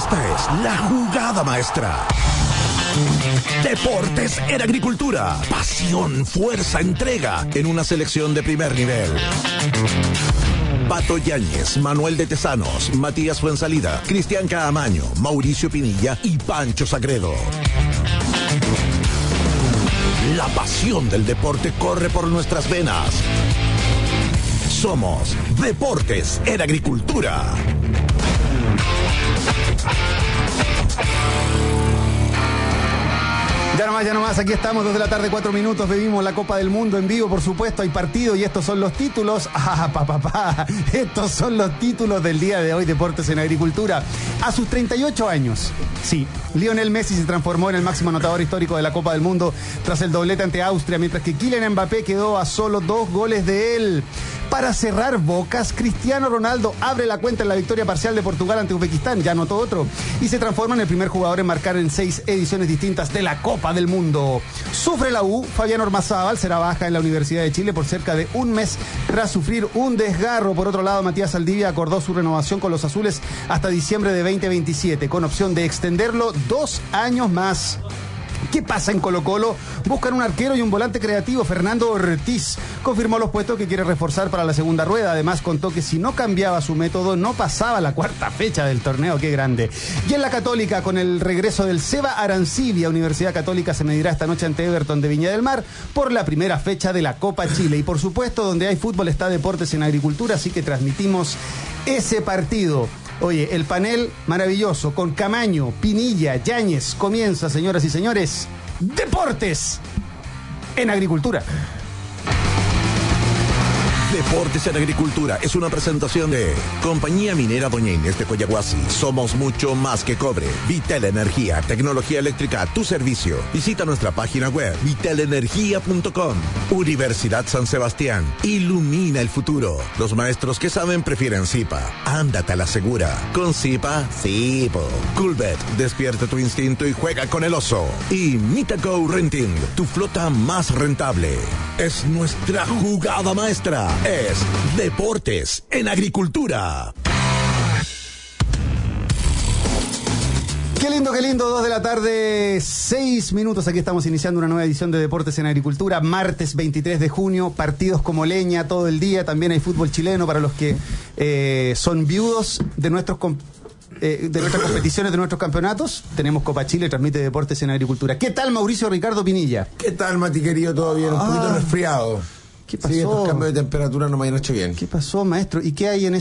Esta es la jugada maestra. Deportes en Agricultura. Pasión, fuerza, entrega en una selección de primer nivel. Pato Yáñez, Manuel de Tesanos, Matías Fuensalida, Cristian Caamaño, Mauricio Pinilla y Pancho Sagredo. La pasión del deporte corre por nuestras venas. Somos Deportes en Agricultura. Ya nomás, aquí estamos, 2 de la tarde, 4 minutos, vivimos la Copa del Mundo en vivo, por supuesto, hay partido y estos son los títulos, estos son los títulos del día de hoy, Deportes en Agricultura. A sus 38 años, sí, Lionel Messi se transformó en el máximo anotador histórico de la Copa del Mundo tras el doblete ante Austria, mientras que Kylian Mbappé quedó a solo 2 goles de él. Para cerrar bocas, Cristiano Ronaldo abre la cuenta en la victoria parcial de Portugal ante Uzbekistán, ya anotó otro, y se transforma en el primer jugador en marcar en 6 ediciones distintas de la Copa del Mundo. Sufre la U, Fabián Ormazábal será baja en la Universidad de Chile por cerca de un mes tras sufrir un desgarro. Por otro lado, Matías Saldivia acordó su renovación con los azules hasta diciembre de 2027, con opción de extenderlo 2 años más. ¿Qué pasa en Colo-Colo? Buscan un arquero y un volante creativo. Fernando Ortiz confirmó los puestos que quiere reforzar para la segunda rueda. Además contó que si no cambiaba su método no pasaba la 4ª fecha del torneo. ¡Qué grande! Y en la Católica, con el regreso del Seba Arancibia, Universidad Católica se medirá esta noche ante Everton de Viña del Mar por la primera fecha de la Copa Chile. Y por supuesto, donde hay fútbol está Deportes en Agricultura, así que transmitimos ese partido. Oye, el panel maravilloso con Camaño, Pinilla, Yáñez. Comienza, señoras y señores, Deportes en Agricultura. Deportes en Agricultura es una presentación de Compañía Minera Doña Inés de Coyahuasi. Somos mucho más que cobre. Vital Energía, tecnología eléctrica a tu servicio. Visita nuestra página web vitalenergia.com. Universidad San Sebastián. Ilumina el futuro. Los maestros que saben prefieren Zipa. Ándate a la segura. Con Zipa, sí, po. Coolbet, despierta tu instinto y juega con el oso. Y Mitaco Renting, tu flota más rentable. Es nuestra jugada maestra. Es Deportes en Agricultura. Qué lindo, 2 de la tarde, 6 minutos. Aquí estamos iniciando una nueva edición de Deportes en Agricultura. Martes 23 de junio, partidos como leña todo el día. También hay fútbol chileno para los que son viudos de nuestras competiciones, de nuestros campeonatos. Tenemos Copa Chile, transmite Deportes en Agricultura. ¿Qué tal, Mauricio Ricardo Pinilla? ¿Qué tal, Mati, querido? ¿Todo bien? Un poquito resfriado. ¿Qué pasó? Sí, estos cambios de temperatura no me han hecho bien. ¿Qué pasó, maestro? ¿Y qué hay en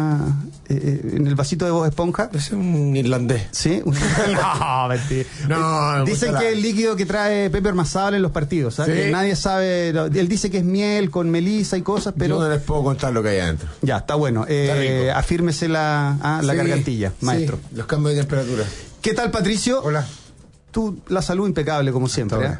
en el vasito de Bob Esponja? Es un irlandés. ¿Sí? No, mentira. No, dicen que es el líquido que trae Pepe Ormazábal en los partidos, ¿sabes? ¿Sí? Nadie sabe. Él dice que es miel con melisa y cosas, pero... Yo no les puedo contar lo que hay adentro. Ya, está bueno. Está rico. Afírmese la Sí, gargantilla, maestro. Sí, los cambios de temperatura. ¿Qué tal, Patricio? Hola. Tú, la salud impecable, como siempre.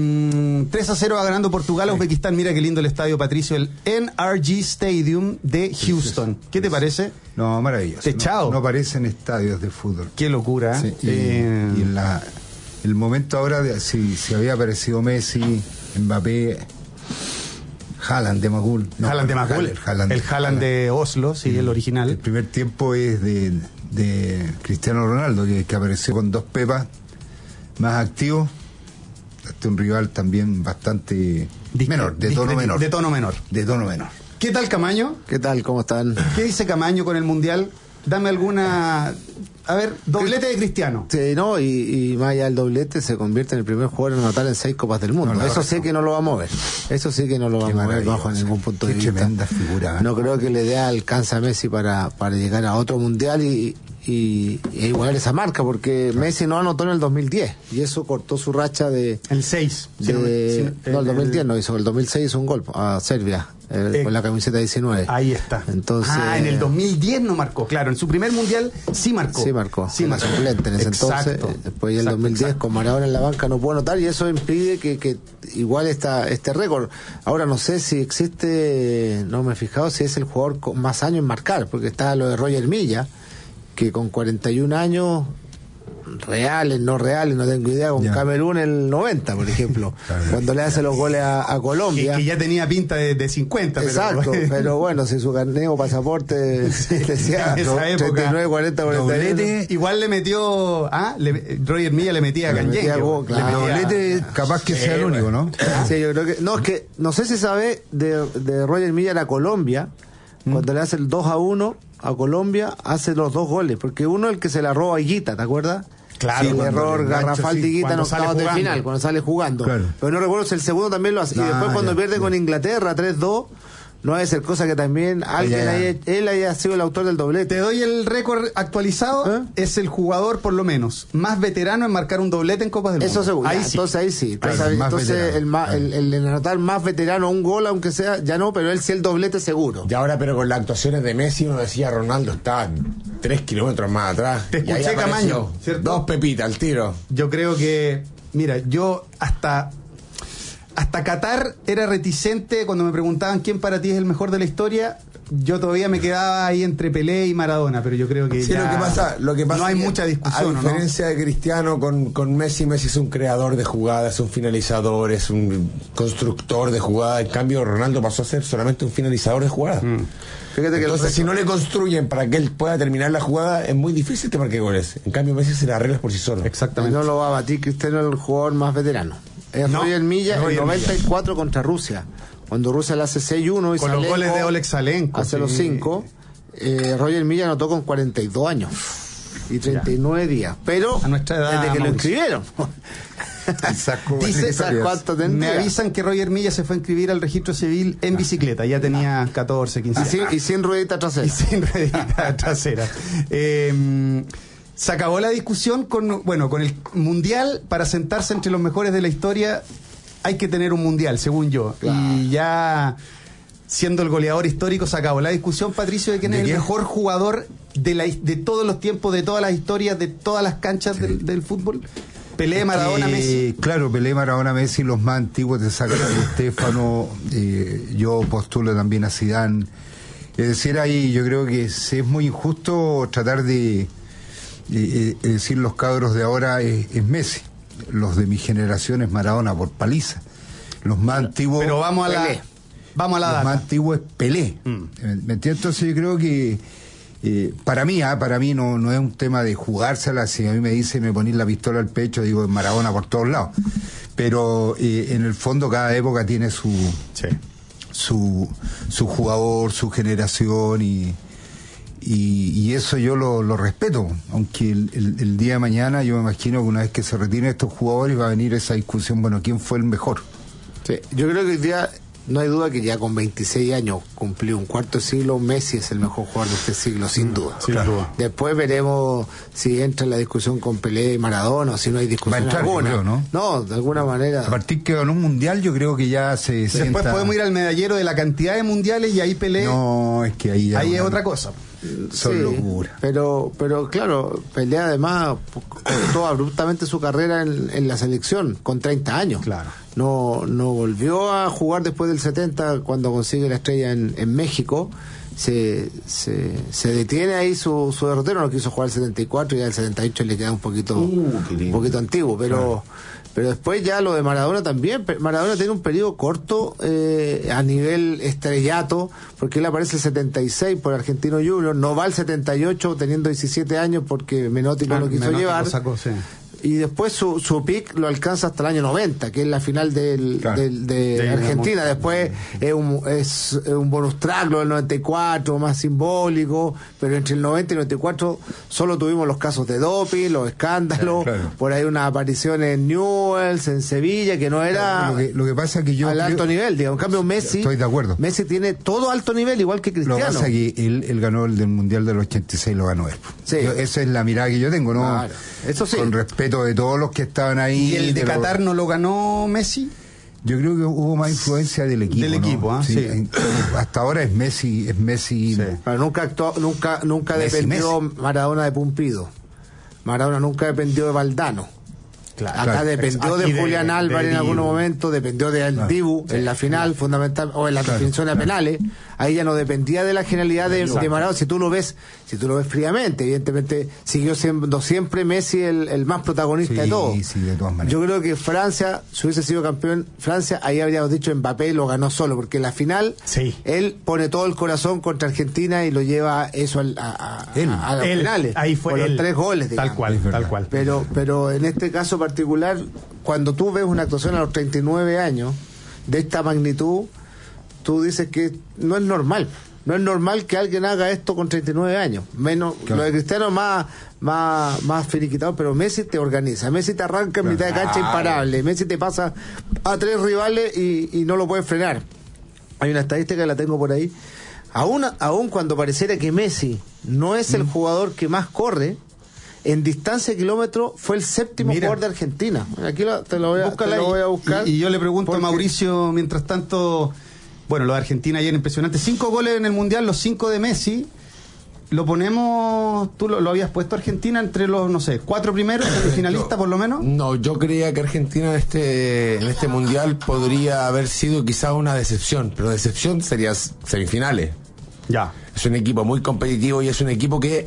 3-0 va ganando Portugal a Uzbekistán. Mira qué lindo el estadio, Patricio. El NRG Stadium de Houston. ¿Qué te parece? No, maravilloso. Techado. No parecen estadios de fútbol. Qué locura. Sí, y en el momento ahora, si había aparecido Messi, Mbappé, Haaland de Magul. No, Haaland de Magul. El Haaland de Oslo, sí, el original. El primer tiempo es de Cristiano Ronaldo, que apareció con 2 pepas. Más activo, un rival también bastante menor, de tono menor. ¿Qué tal, Camaño? ¿Qué tal? ¿Cómo están? ¿Qué dice Camaño con el Mundial? Dame alguna... A ver, doblete de Cristiano. Sí, no, y más allá del doblete se convierte en el primer jugador en anotar en 6 Copas del Mundo. Eso sí que no lo va a mover. Eso sí que no lo va a mover bajo ningún punto de vista. Tremenda figura. No creo que le dé alcance a Messi para llegar a otro Mundial y igualar esa marca, porque Messi no anotó en el 2010 y eso cortó su racha de... El 6. El 2010 no hizo, el 2006 hizo un gol a Serbia con la camiseta 19. Ahí está. Entonces, en el 2010 no marcó, claro, en su primer Mundial sí marcó. Sí marcó, suplente en ese entonces. Después en el 2010 con Maradona en la banca no pudo anotar y eso impide que igual este récord. Ahora no sé si existe, no me he fijado si es el jugador con más años en marcar, porque está lo de Roger Milla, que con 41 años reales, no tengo idea, con Camerún en el 90, por ejemplo, cuando le hace los goles a Colombia. Que ya tenía pinta de 50. Exacto, pero bueno, si su carnet o pasaporte decía 39, 40, 41. Igual le metió, Roger Milla le metía a Canyengue. Doblete capaz que sea el único, ¿no? Sí, yo creo que, es que, no sé si sabe, de Roger Milla a Colombia, cuando le hace el 2-1 a Colombia, hace los 2 goles, porque uno el que se la roba a Higuita, ¿te acuerdas? Claro, el error garrafal de Higuita en octavos de final, cuando sale jugando. Claro. Pero no recuerdo si el segundo también lo hace. Y después cuando pierde con Inglaterra 3-2, no debe ser cosa que también él haya sido el autor del doblete. Te doy el récord actualizado. Es el jugador, por lo menos, más veterano en marcar un doblete en Copas del Mundo. Eso seguro. Entonces ahí sí. Entonces el anotar más veterano un gol, aunque sea, ya no, pero él sí el doblete seguro. Y ahora, pero con las actuaciones de Messi, uno decía, Ronaldo está 3 kilómetros más atrás. Te escuché, Camaño, ¿cierto? 2 pepitas al tiro. Yo creo que, mira, yo hasta Qatar era reticente cuando me preguntaban quién para ti es el mejor de la historia. Yo todavía me quedaba ahí entre Pelé y Maradona, pero yo creo que sí, lo que pasa no hay mucha discusión. A diferencia de Cristiano con Messi es un creador de jugadas, es un finalizador, es un constructor de jugadas. En cambio, Ronaldo pasó a ser solamente un finalizador de jugadas. Fíjate que entonces, si no le construyen para que él pueda terminar la jugada, es muy difícil que marque goles. En cambio, Messi se la arregla por sí solo. Exactamente. No lo va a batir Cristiano, el jugador más veterano. Roger Milla en 94 contra Rusia, cuando Rusia le hace 6-1 y con los goles de Oleg Salenko hace los 5. Roger Milla anotó con 42 años y 39 días, pero a nuestra edad, desde que lo inscribieron. Me avisan que Roger Milla se fue a inscribir al registro civil en bicicleta, ya tenía 14, 15 años. Y sin ruedita trasera. Se acabó la discusión con el Mundial. Para sentarse entre los mejores de la historia hay que tener un Mundial, según yo. Claro. Y ya siendo el goleador histórico se acabó la discusión, Patricio, de quién es el mejor jugador de todos los tiempos, de todas las historias, de todas las canchas del fútbol. Pelé, Maradona, Messi. Claro, Pelé, Maradona, Messi, los más antiguos te sacan a Di Stéfano. Yo postulo también a Zidane. Es decir, ahí yo creo que es muy injusto tratar de decir los cabros de ahora es Messi, los de mi generación es Maradona por paliza, los más antiguos, pero vamos a la los data. Más antiguos es Pelé. ¿Me entiendes? Entonces yo creo que para mí no es un tema de jugársela. Si a mí me ponís la pistola al pecho, digo Maradona por todos lados, pero en el fondo cada época tiene su jugador, su generación, y eso yo lo respeto, aunque el día de mañana yo me imagino que una vez que se retiren estos jugadores va a venir esa discusión, ¿quién fue el mejor? Sí, yo creo que hoy día no hay duda que ya con 26 años cumplió un cuarto siglo, Messi es el mejor jugador de este siglo, sin duda. Después veremos si entra en la discusión con Pelé y Maradona, o si no hay discusión alguna. Creo, ¿no? No, de alguna manera. A partir que ganó un mundial, yo creo que ya se Después sienta... podemos ir al medallero de la cantidad de mundiales y ahí Pelé... No, es que ahí es otra cosa. Son locuras. Pero claro, Pelé además cortó abruptamente su carrera en la selección con 30 años. Claro. No volvió a jugar después del 70 cuando consigue la estrella en México. Se detiene ahí su derrotero, no quiso jugar el 74 y ya el 78 le queda un poquito antiguo, pero después ya lo de Maradona también. Maradona tiene un periodo corto a nivel estrellato, porque él aparece el 76 por Argentino Junior, no va el 78 teniendo 17 años porque Menotti no lo quiso llevar. Y después su pick lo alcanza hasta el año 90, que es la final de Argentina. Después es un bonus track, lo del 94, más simbólico, pero entre el 90 y el 94 solo tuvimos los casos de doping, los escándalos, por ahí una aparición en Newell's, en Sevilla, que no era lo que pasa que yo al alto nivel, digamos. En cambio Messi, estoy de acuerdo. Messi tiene todo alto nivel, igual que Cristiano. Lo que pasa es que él ganó el del Mundial del 86, lo ganó él. Sí. Esa es la mirada que yo tengo, ¿no? Claro. Eso sí. Con respeto de todos los que estaban ahí. ¿Y el de Qatar no lo ganó Messi? Yo creo que hubo más influencia del equipo. Del equipo, ¿no? Sí. Hasta ahora es Messi. Sí. Pero nunca Messi, dependió Maradona de Pumpido. Maradona nunca dependió de Valdano. Acá dependió de Julián Álvarez en algún momento, dependió de Dibu en la final, fundamental, o en la definición de penales. Ahí ya no dependía de la genialidad de Maradona. Si tú lo ves fríamente, evidentemente siguió siendo siempre Messi el más protagonista de todo. Sí, de todas maneras. Yo creo que Francia, si hubiese sido campeón Francia, ahí habríamos dicho Mbappé lo ganó solo, porque en la final él pone todo el corazón contra Argentina y lo lleva eso a los penales. Ahí fue los 3 goles, digamos. Tal cual. Pero en este caso particular, cuando tú ves una actuación a los 39 años de esta magnitud, tú dices que no es normal. No es normal que alguien haga esto con 39 años. Menos lo de Cristiano más finiquitado, pero Messi te organiza. Messi te arranca en mitad de cancha imparable. Messi te pasa a 3 rivales y no lo puedes frenar. Hay una estadística que la tengo por ahí. Aún cuando pareciera que Messi no es el jugador que más corre, en distancia de kilómetros fue el 7º jugador de Argentina. Aquí te lo voy a buscar. Y yo le pregunto a Mauricio, mientras tanto, bueno, lo de Argentina ayer impresionante. 5 goles en el Mundial, los 5 de Messi. Lo ponemos, tú lo habías puesto Argentina entre los, no sé, 4 primeros, finalistas por lo menos. No, yo creía que Argentina en este Mundial podría haber sido quizá una decepción, pero decepción sería semifinales. Ya. Es un equipo muy competitivo y es un equipo que...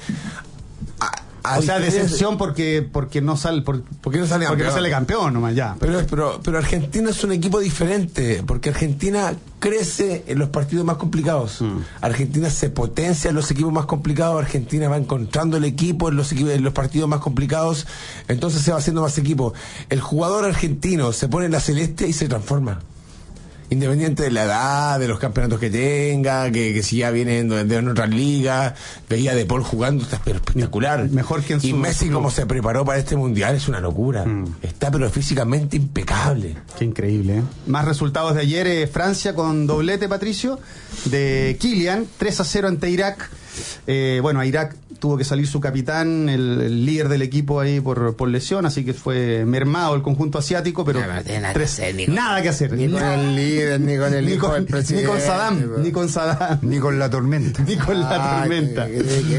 O sea, decepción porque no sale porque no sale campeón nomás, ya. Pero Argentina es un equipo diferente, porque Argentina crece en los partidos más complicados. Argentina se potencia en los equipos más complicados. Argentina va encontrando el equipo en los partidos más complicados. Entonces se va haciendo más equipo. El jugador argentino se pone en la celeste y se transforma. Independiente de la edad, de los campeonatos que tenga, que si ya vienen de otras ligas, veía a De Paul jugando, está espectacular. Mejor que en su... Y Messi, como se preparó para este mundial, es una locura. Está pero físicamente impecable. Qué increíble, ¿eh? Más resultados de ayer, Francia con doblete, Patricio, de Kylian, 3-0 ante Irak. Bueno, a Irak tuvo que salir su capitán, el líder del equipo ahí por lesión, así que fue mermado el conjunto asiático, pero nada que hacer. Ni con el líder, ni con el hijo del presidente. Ni con Saddam. Ni con la tormenta. Ni con la tormenta.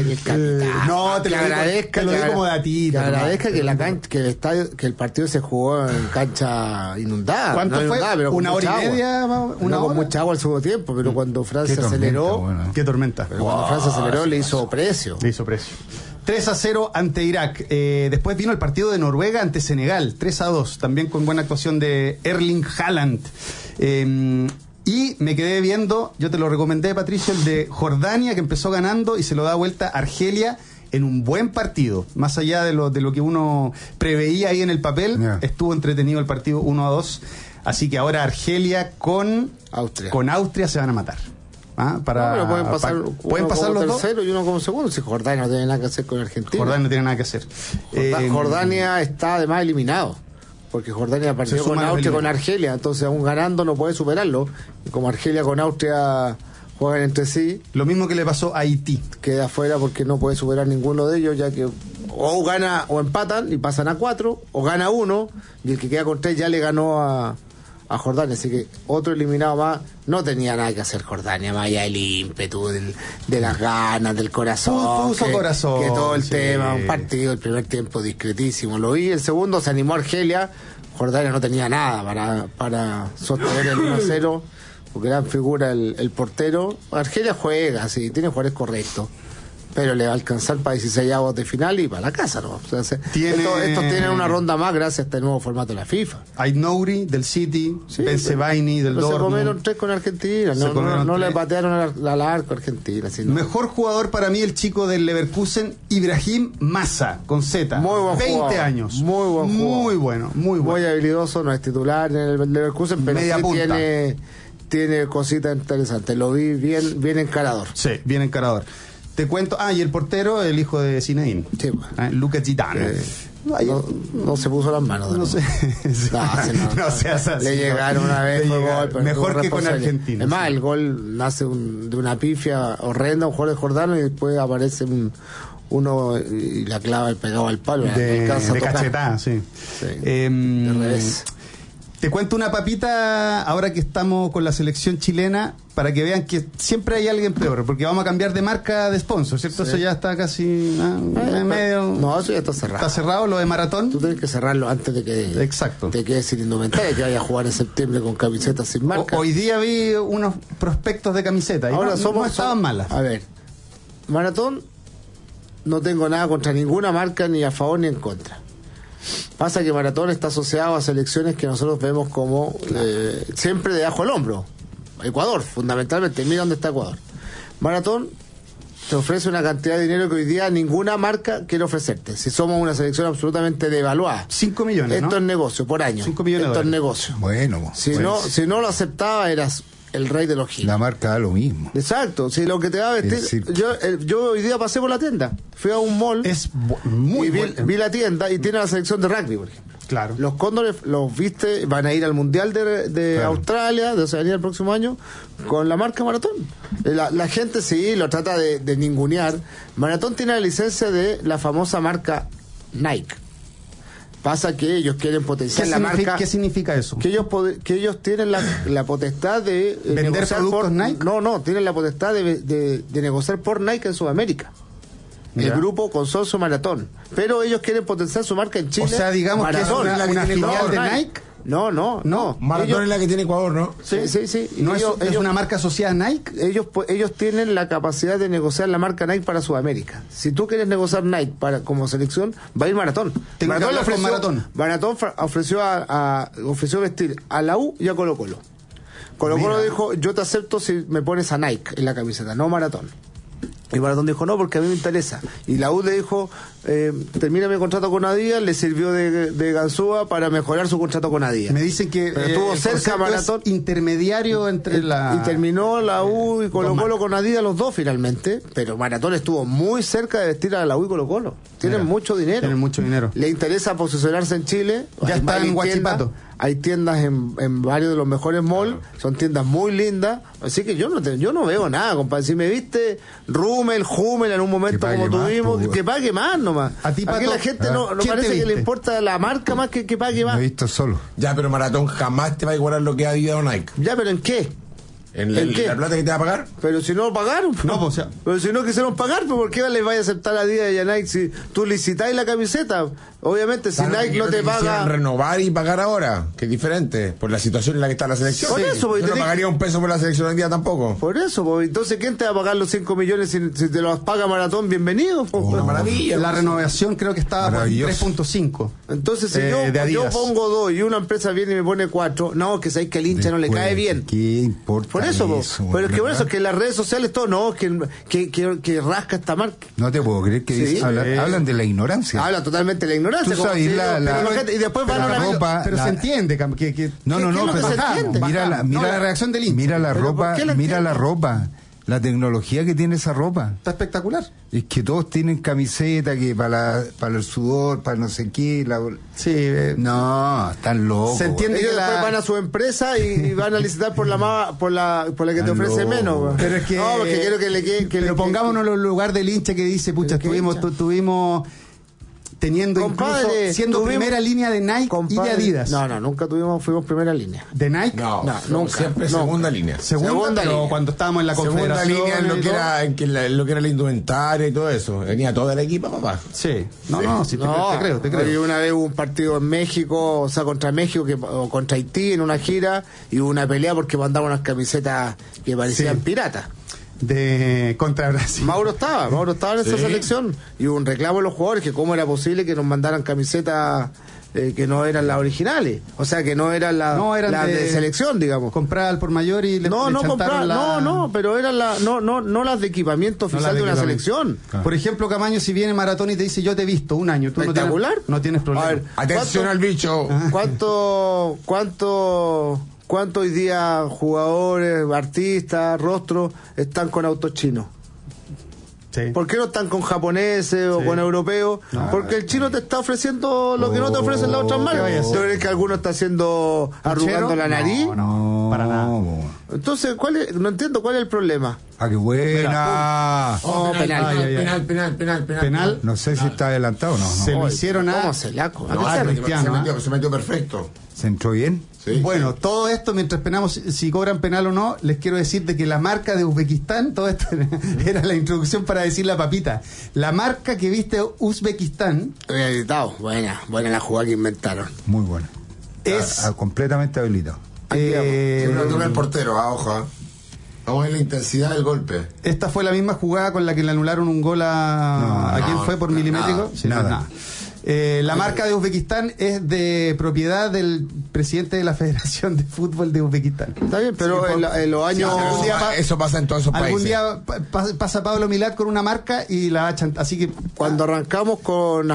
No, te lo agradezca. Te lo digo como datito. Te agradezca que el partido se jugó en cancha inundada. ¿Cuánto fue? Pero ¿Una hora y media? Con mucha agua al segundo tiempo, pero cuando Francia aceleró... Qué tormenta. Pero cuando Francia aceleró, le hizo precio. 3-0 ante Irak. Después vino el partido de Noruega ante Senegal, 3-2, también con buena actuación de Erling Haaland. Y me quedé viendo, yo te lo recomendé, Patricio, el de Jordania, que empezó ganando y se lo da vuelta a Argelia en un buen partido. Más allá de lo que uno preveía ahí en el papel, estuvo entretenido el partido 1-2. Así que ahora Argelia con Austria se van a matar. Pero pueden pasar los tercero dos y uno como segundo. Si Jordania no tiene nada que hacer con Argentina. Jordania no tiene nada que hacer. Jordania está además eliminado, porque Jordania partió con Austria, con Argelia, entonces aún ganando no puede superarlo. Y como Argelia con Austria juegan entre sí, lo mismo que le pasó a Haití, queda afuera porque no puede superar ninguno de ellos, ya que o gana o empatan y pasan a 4, o gana uno y el que queda con 3 ya le ganó a Jordania, así que otro eliminado más. No tenía nada que hacer Jordania, más allá del ímpetu, de las ganas, del corazón, corazón, que todo el tema, un partido, el primer tiempo discretísimo, lo vi, el segundo se animó Argelia, Jordania no tenía nada para sostener el 1-0, porque gran figura el portero. Argelia juega, sí, tiene jugadores correctos, pero le va a alcanzar para 16avos de final y para la casa, ¿no? O sea, estos tienen una ronda más gracias a este nuevo formato de la FIFA. Ait Nouri del City, Ben Sebaini del Dortmund. Se comieron 3 con Argentina, no le patearon al arco a Argentina. Sino... Mejor jugador para mí el chico del Leverkusen, Ibrahim Massa, con Z. Muy buen 20 jugador. Años. Muy buen jugador. Muy bueno. Muy habilidoso, no es titular en el Leverkusen, pero media punta. Tiene cositas interesantes. Lo vi bien encarador. Sí, bien encarador. Te cuento, y el portero, el hijo de Zinedine, sí, Luca Zidane. No se puso las manos. No sé. No seas así. Le llegaron una vez, gol, pero mejor que con Argentina. Es más, el gol nace de una pifia horrenda, un jugador de Jordano, y después aparece uno y la clava el pegado al palo. De cachetada, sí. De revés. Te cuento una papita ahora que estamos con la selección chilena para que vean que siempre hay alguien peor, porque vamos a cambiar de marca de sponsor, ¿cierto? Sí. Eso ya está casi medio... No, eso ya está cerrado. Está cerrado lo de Maratón. Tú tienes que cerrarlo antes de que Exacto. te quedes sin indumentaria, que vaya a jugar en septiembre con camisetas sin marca. Hoy día vi unos prospectos de camiseta y ahora no estaban malas. A ver, Maratón, no tengo nada contra ninguna marca, ni a favor ni en contra. Pasa que Maratón está asociado a selecciones que nosotros vemos como siempre debajo del hombro. Ecuador, fundamentalmente. Mira dónde está Ecuador. Maratón te ofrece una cantidad de dinero que hoy día ninguna marca quiere ofrecerte. Si somos una selección absolutamente devaluada. 5 millones, Esto es negocio por año. 5 millones. Esto es negocio. Bueno, si no lo aceptaba, eras el rey de los giros. La marca da lo mismo. Exacto, si lo que te va a vestir. Yo hoy día pasé por la tienda, fui a un mall y vi la tienda y tiene la selección de rugby, por ejemplo. Claro. Los Cóndores los viste, van a ir al Mundial de claro. Australia, de Oceanía el próximo año, con la marca Maratón. La gente sí lo trata de ningunear. Maratón tiene la licencia de la famosa marca Nike. Pasa que ellos quieren potenciar la marca. ¿Qué significa eso? Que ellos tienen la potestad de ¿vender productos Nike? No, tienen la potestad de negociar por Nike en Sudamérica. El grupo Consorcio Maratón. Pero ellos quieren potenciar su marca en Chile. O sea, digamos Maratón, que es una filial de Nike. No. Maratón es la que tiene Ecuador, ¿no? Sí. ¿No ellos, es una marca asociada a Nike? Ellos tienen la capacidad de negociar la marca Nike para Sudamérica. Si tú quieres negociar Nike como selección, va a ir Maratón. Maratón ofreció vestir a la U y a Colo Colo. Colo Colo dijo, yo te acepto si me pones a Nike en la camiseta, no Maratón. Y Maratón dijo, no, porque a mí me interesa. Y la U le dijo, termina mi contrato con Adidas, le sirvió de ganzúa para mejorar su contrato con Adidas. Me dicen que estuvo cerca Maratón, intermediario entre y terminó la U y Colo Colo con Adidas los dos finalmente, pero Maratón estuvo muy cerca de vestir a la U y Colo Colo. Tienen mucho dinero. Le interesa posicionarse en Chile. Ya está en Huachipato. Hay tiendas en varios de los mejores malls, son tiendas muy lindas, así que yo no veo nada, compadre. Si me viste Hummel en un momento como tuvimos, que pague más nomás. A ti, Pato, aquí la gente no parece que le importa la marca más que pague más. Me he visto solo. Ya, pero Maratón jamás te va a igualar lo que ha Adidas o Nike. Ya, pero ¿en qué? ¿En la plata que te va a pagar? Pero si no pagaron, pero si no quisieron pagar, ¿por qué les vaya a aceptar a Adidas y a Nike si tú licitáis la camiseta? Obviamente, si Nike no te paga... renovar y pagar ahora, que es diferente, por la situación en la que está la selección. Por eso, yo no pagaría un peso por la selección hoy día tampoco. Por eso, entonces, ¿quién te va a pagar los 5 millones si te los paga Maratón? Bienvenido. Una maravilla. La renovación creo que estaba por 3.5. Entonces, si yo pongo 2 y una empresa viene y me pone 4, no, que sabéis que al hincha no le cae bien. ¿Qué importa? Por eso, pero es que por eso, que las redes sociales, todo, no, que rasca esta marca. No te puedo creer que hablan de la ignorancia. Hablan totalmente de la ignorancia. Tú sabes, y después van a la ropa. Pero se entiende que no, mira la reacción del hincha. Mira la ropa. La tecnología que tiene esa ropa. Está espectacular. Es que todos tienen camiseta que para el sudor, para no sé qué. No, están locos. Se entiende. Ellos después van a su empresa y van a licitar por la que te ofrece menos. Pero es que, no, porque quiero que pongámonos en el lugar del hincha que dice, pucha, tuvimos teniendo compadre, siendo primera línea de Nike, compadre, y de Adidas. No, nunca fuimos primera línea. ¿De Nike? No, nunca. Siempre segunda línea. Segunda línea. Cuando estábamos en la confederación. Segunda línea en lo que era la indumentaria y todo eso. Venía toda la equipa, papá. Sí. Te creo. Y una vez hubo un partido en México, o sea, contra México o contra Haití en una gira, y hubo una pelea porque mandaban unas camisetas que parecían piratas. Contra Brasil. Mauro estaba en esa selección y hubo un reclamo de los jugadores que cómo era posible que nos mandaran camisetas que no eran las originales, o sea, que no eran las de selección, digamos. Comprar al por mayor y pero eran no las de equipamiento oficial de una selección. Claro. Por ejemplo, Camaño, si viene Maratón y te dice yo te he visto un año, tú espectacular, no tienes problema. A ver, atención al bicho. ¿Cuánto hoy día jugadores, artistas, rostros están con autos chinos? Sí. ¿Por qué no están con japoneses o con europeos? Porque el chino te está ofreciendo lo que no te ofrecen las otras marcas. ¿Tú crees que alguno está haciendo arrugando la nariz? No, para nada. Entonces, no entiendo cuál es el problema. ¡Ah, qué buena! Penal. No sé si está adelantado o no. Se lo hicieron ¿Cómo se laco? Se metió perfecto. ¿Se entró bien? Sí. Bueno, todo esto, mientras esperamos si cobran penal o no, les quiero decir de que la marca de Uzbekistán, todo esto era la introducción para decir la papita. La marca que viste Uzbekistán... Habilitado, buena la jugada que inventaron. Muy buena. Es completamente habilitado. Lo toca el portero, ojo. Vamos a ver la intensidad del golpe. Esta fue la misma jugada con la que le anularon un gol ¿a quién fue por milimétrico? Nada. La marca de Uzbekistán es de propiedad del presidente de la Federación de Fútbol de Uzbekistán. Está bien, pero en los años... Eso pasa en todos esos países. Algún día pasa Pablo Milad con una marca y la hachan. Así que... Cuando arrancamos con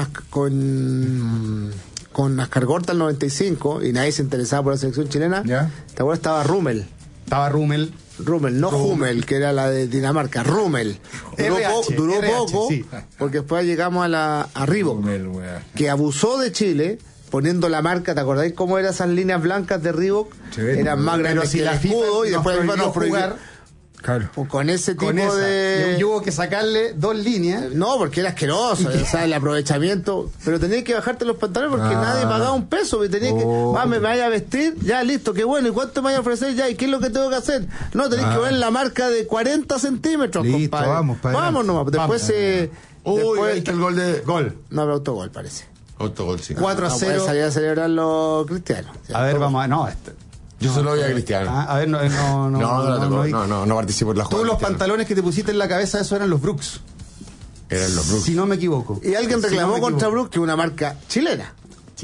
Ascargorta el 95 y nadie se interesaba por la selección chilena, ¿ya? ¿Te acuerdas? Estaba Rummel. No Hummel, que era la de Dinamarca, Rummel. Duró poco, sí. Porque después llegamos a Reebok, que abusó de Chile poniendo la marca. ¿Te acordáis cómo eran esas líneas blancas de Reebok? Eran más grandes que el escudo y después iban a jugar. Claro. Con ese tipo de... Y hubo que sacarle 2 líneas. No, porque era asqueroso, o sea, el aprovechamiento. Pero tenías que bajarte los pantalones porque nadie pagaba un peso. Y tenías que, me vaya a vestir, ya listo, qué bueno. ¿Y cuánto me vaya a ofrecer ya? ¿Y qué es lo que tengo que hacer? No, tenés que ver la marca de 40 centímetros, listo, compadre. Vamos nomás. Después ahí está el gol de... Gol. No, pero autogol parece. Autogol, sí. 4-0. Salía a celebrar los cristianos. A ver, vamos a... No, yo solo voy a Cristiano. A ver, no participo en la jugada. Todos los pantalones que te pusiste en la cabeza, eso eran los Brooks. Eran los Brooks. Si no me equivoco. Y alguien reclamó contra Brooks, que es una marca chilena.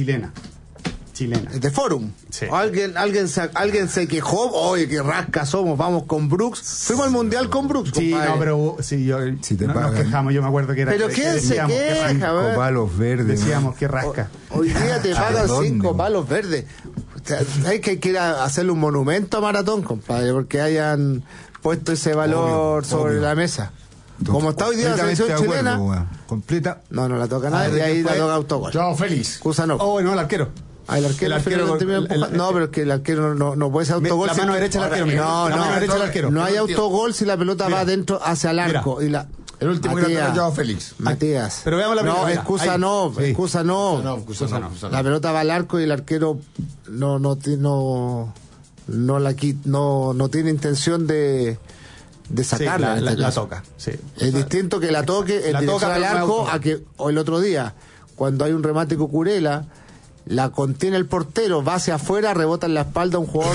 De Forum. Sí. Alguien se quejó, oye, qué rasca somos, vamos con Brooks. Fuimos al mundial con Brooks. Sí, compadre. no, pero si nos quejamos, yo me acuerdo que era. Pero ¿quién se queja? 5 palos verdes. Decíamos que rasca. Hoy día te pagan 5 palos verdes. Hay que ir a hacerle un monumento a Maratón, compadre, porque hayan puesto ese valor sobre la mesa. Como está hoy día la selección chilena. Completa. No la toca nadie, y ahí la toca autogol. Chao, Félix. Cusanov. No, el arquero. El arquero no, pero es que el arquero no puede ser autogol. La mano derecha del arquero. La mano derecha del arquero. No hay autogol si la pelota va adentro hacia el arco. El último que ha tirado Félix. Matías. Pero veamos la primera. No, excusa no. La pelota va al arco y el arquero no tiene intención de sacarla. La toca. Sí. Es distinto que la toque en dirección al arco o el otro día, cuando hay un remate Cucurella, la contiene el portero, va hacia afuera, rebota en la espalda a un jugador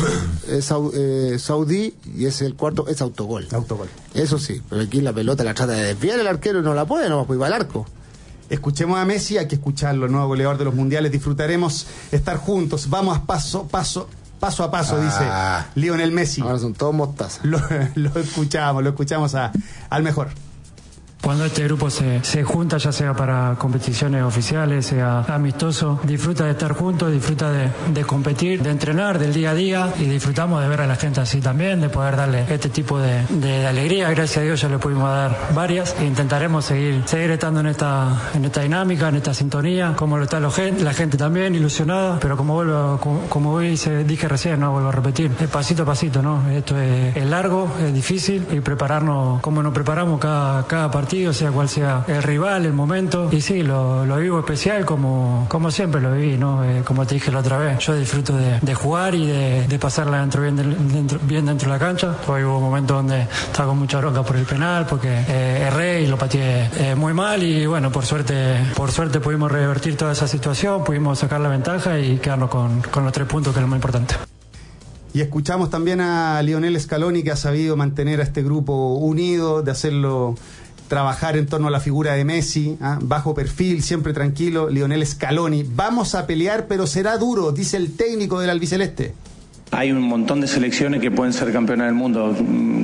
saudí y es el cuarto, es autogol. Eso sí, pero aquí la pelota la trata de desviar el arquero y no la puede, pues va al arco. Escuchemos a Messi, hay que escucharlo, nuevo goleador de los mundiales, disfrutaremos estar juntos, vamos paso a paso, dice Lionel Messi. Ahora son todos mostazas. Lo escuchamos al mejor. Cuando este grupo se junta, ya sea para competiciones oficiales, sea amistoso, disfruta de estar juntos, disfruta de competir, de entrenar, del día a día, y disfrutamos de ver a la gente así también, de poder darle este tipo de alegría. Gracias a Dios ya le pudimos dar varias e intentaremos seguir estando en esta dinámica, en esta sintonía, como lo está la gente también, ilusionada, pero como hoy dije recién, no vuelvo a repetir, es pasito a pasito, ¿no? Esto es largo, es difícil, y prepararnos como nos preparamos cada partido, sea cual sea el rival, el momento, y sí, lo vivo especial como siempre lo viví, ¿no? Como te dije la otra vez, yo disfruto de jugar y de pasarla bien dentro de la cancha. Hoy hubo momentos donde estaba con mucha bronca por el penal, porque erré y lo pateé muy mal, y bueno, por suerte pudimos revertir toda esa situación, pudimos sacar la ventaja y quedarnos con los 3 puntos, que es lo más importante. Y escuchamos también a Lionel Scaloni, que ha sabido mantener a este grupo unido, de hacerlo trabajar en torno a la figura de Messi, bajo perfil, siempre tranquilo. Lionel Scaloni: vamos a pelear, pero será duro, dice el técnico del albiceleste. Hay un montón de selecciones que pueden ser campeonas del mundo,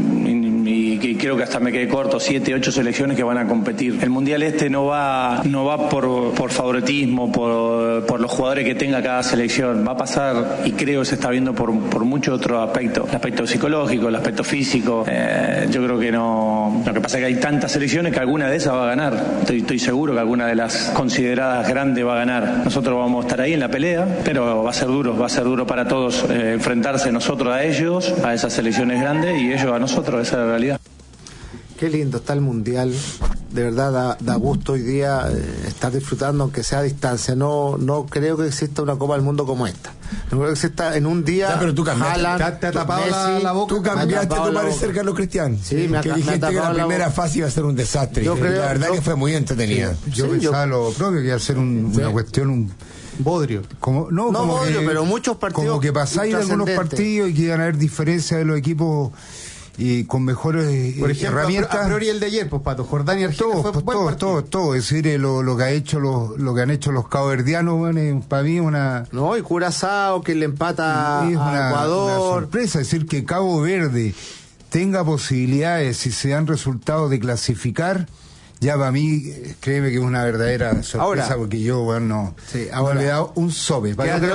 y que creo que hasta me quedé corto, 7, 8 selecciones que van a competir. El mundial no va por favoritismo, por los jugadores que tenga cada selección. Va a pasar, y creo que se está viendo por muchos otros aspectos, el aspecto psicológico, el aspecto físico. Yo creo que no. Lo que pasa es que hay tantas selecciones que alguna de esas va a ganar. Estoy seguro que alguna de las consideradas grandes va a ganar. Nosotros vamos a estar ahí en la pelea, pero va a ser duro para todos enfrentarse nosotros a ellos, a esas selecciones grandes, y ellos a nosotros. Esa es la realidad. Qué lindo está el mundial, de verdad da gusto hoy día estar disfrutando, aunque sea a distancia. No creo que exista una Copa del Mundo como esta. No creo que exista en un día. Pero tú cambiaste. ¿Te ha tapado la boca? Tú cambiaste tu parecer, Carlos Cristian. Sí, que dijiste que la primera fase iba a ser un desastre. La verdad que fue muy entretenida. Yo pensaba lo propio, que iba a ser una cuestión, un bodrio. No bodrio, pero muchos partidos. Como que pasáis algunos partidos y que iban a haber diferencias de los equipos y con mejores por ejemplo, herramientas. A priori el de ayer, pues Pato, Jordania y Argelia todo, es decir, lo que han hecho los caboverdianos, bueno, para mí no, y Curazao que le empata a Ecuador. Una sorpresa, es decir, que Cabo Verde tenga posibilidades, si se dan resultados, de clasificar. Ya para mí, créeme que es una verdadera sorpresa. Ahora, porque yo, bueno, le he dado un sobe.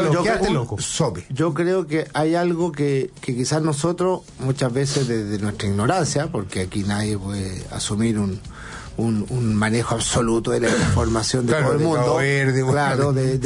Yo creo que hay algo que quizás nosotros, muchas veces desde nuestra ignorancia, porque aquí nadie puede asumir un manejo absoluto de la información de todo el mundo. Verde, claro, del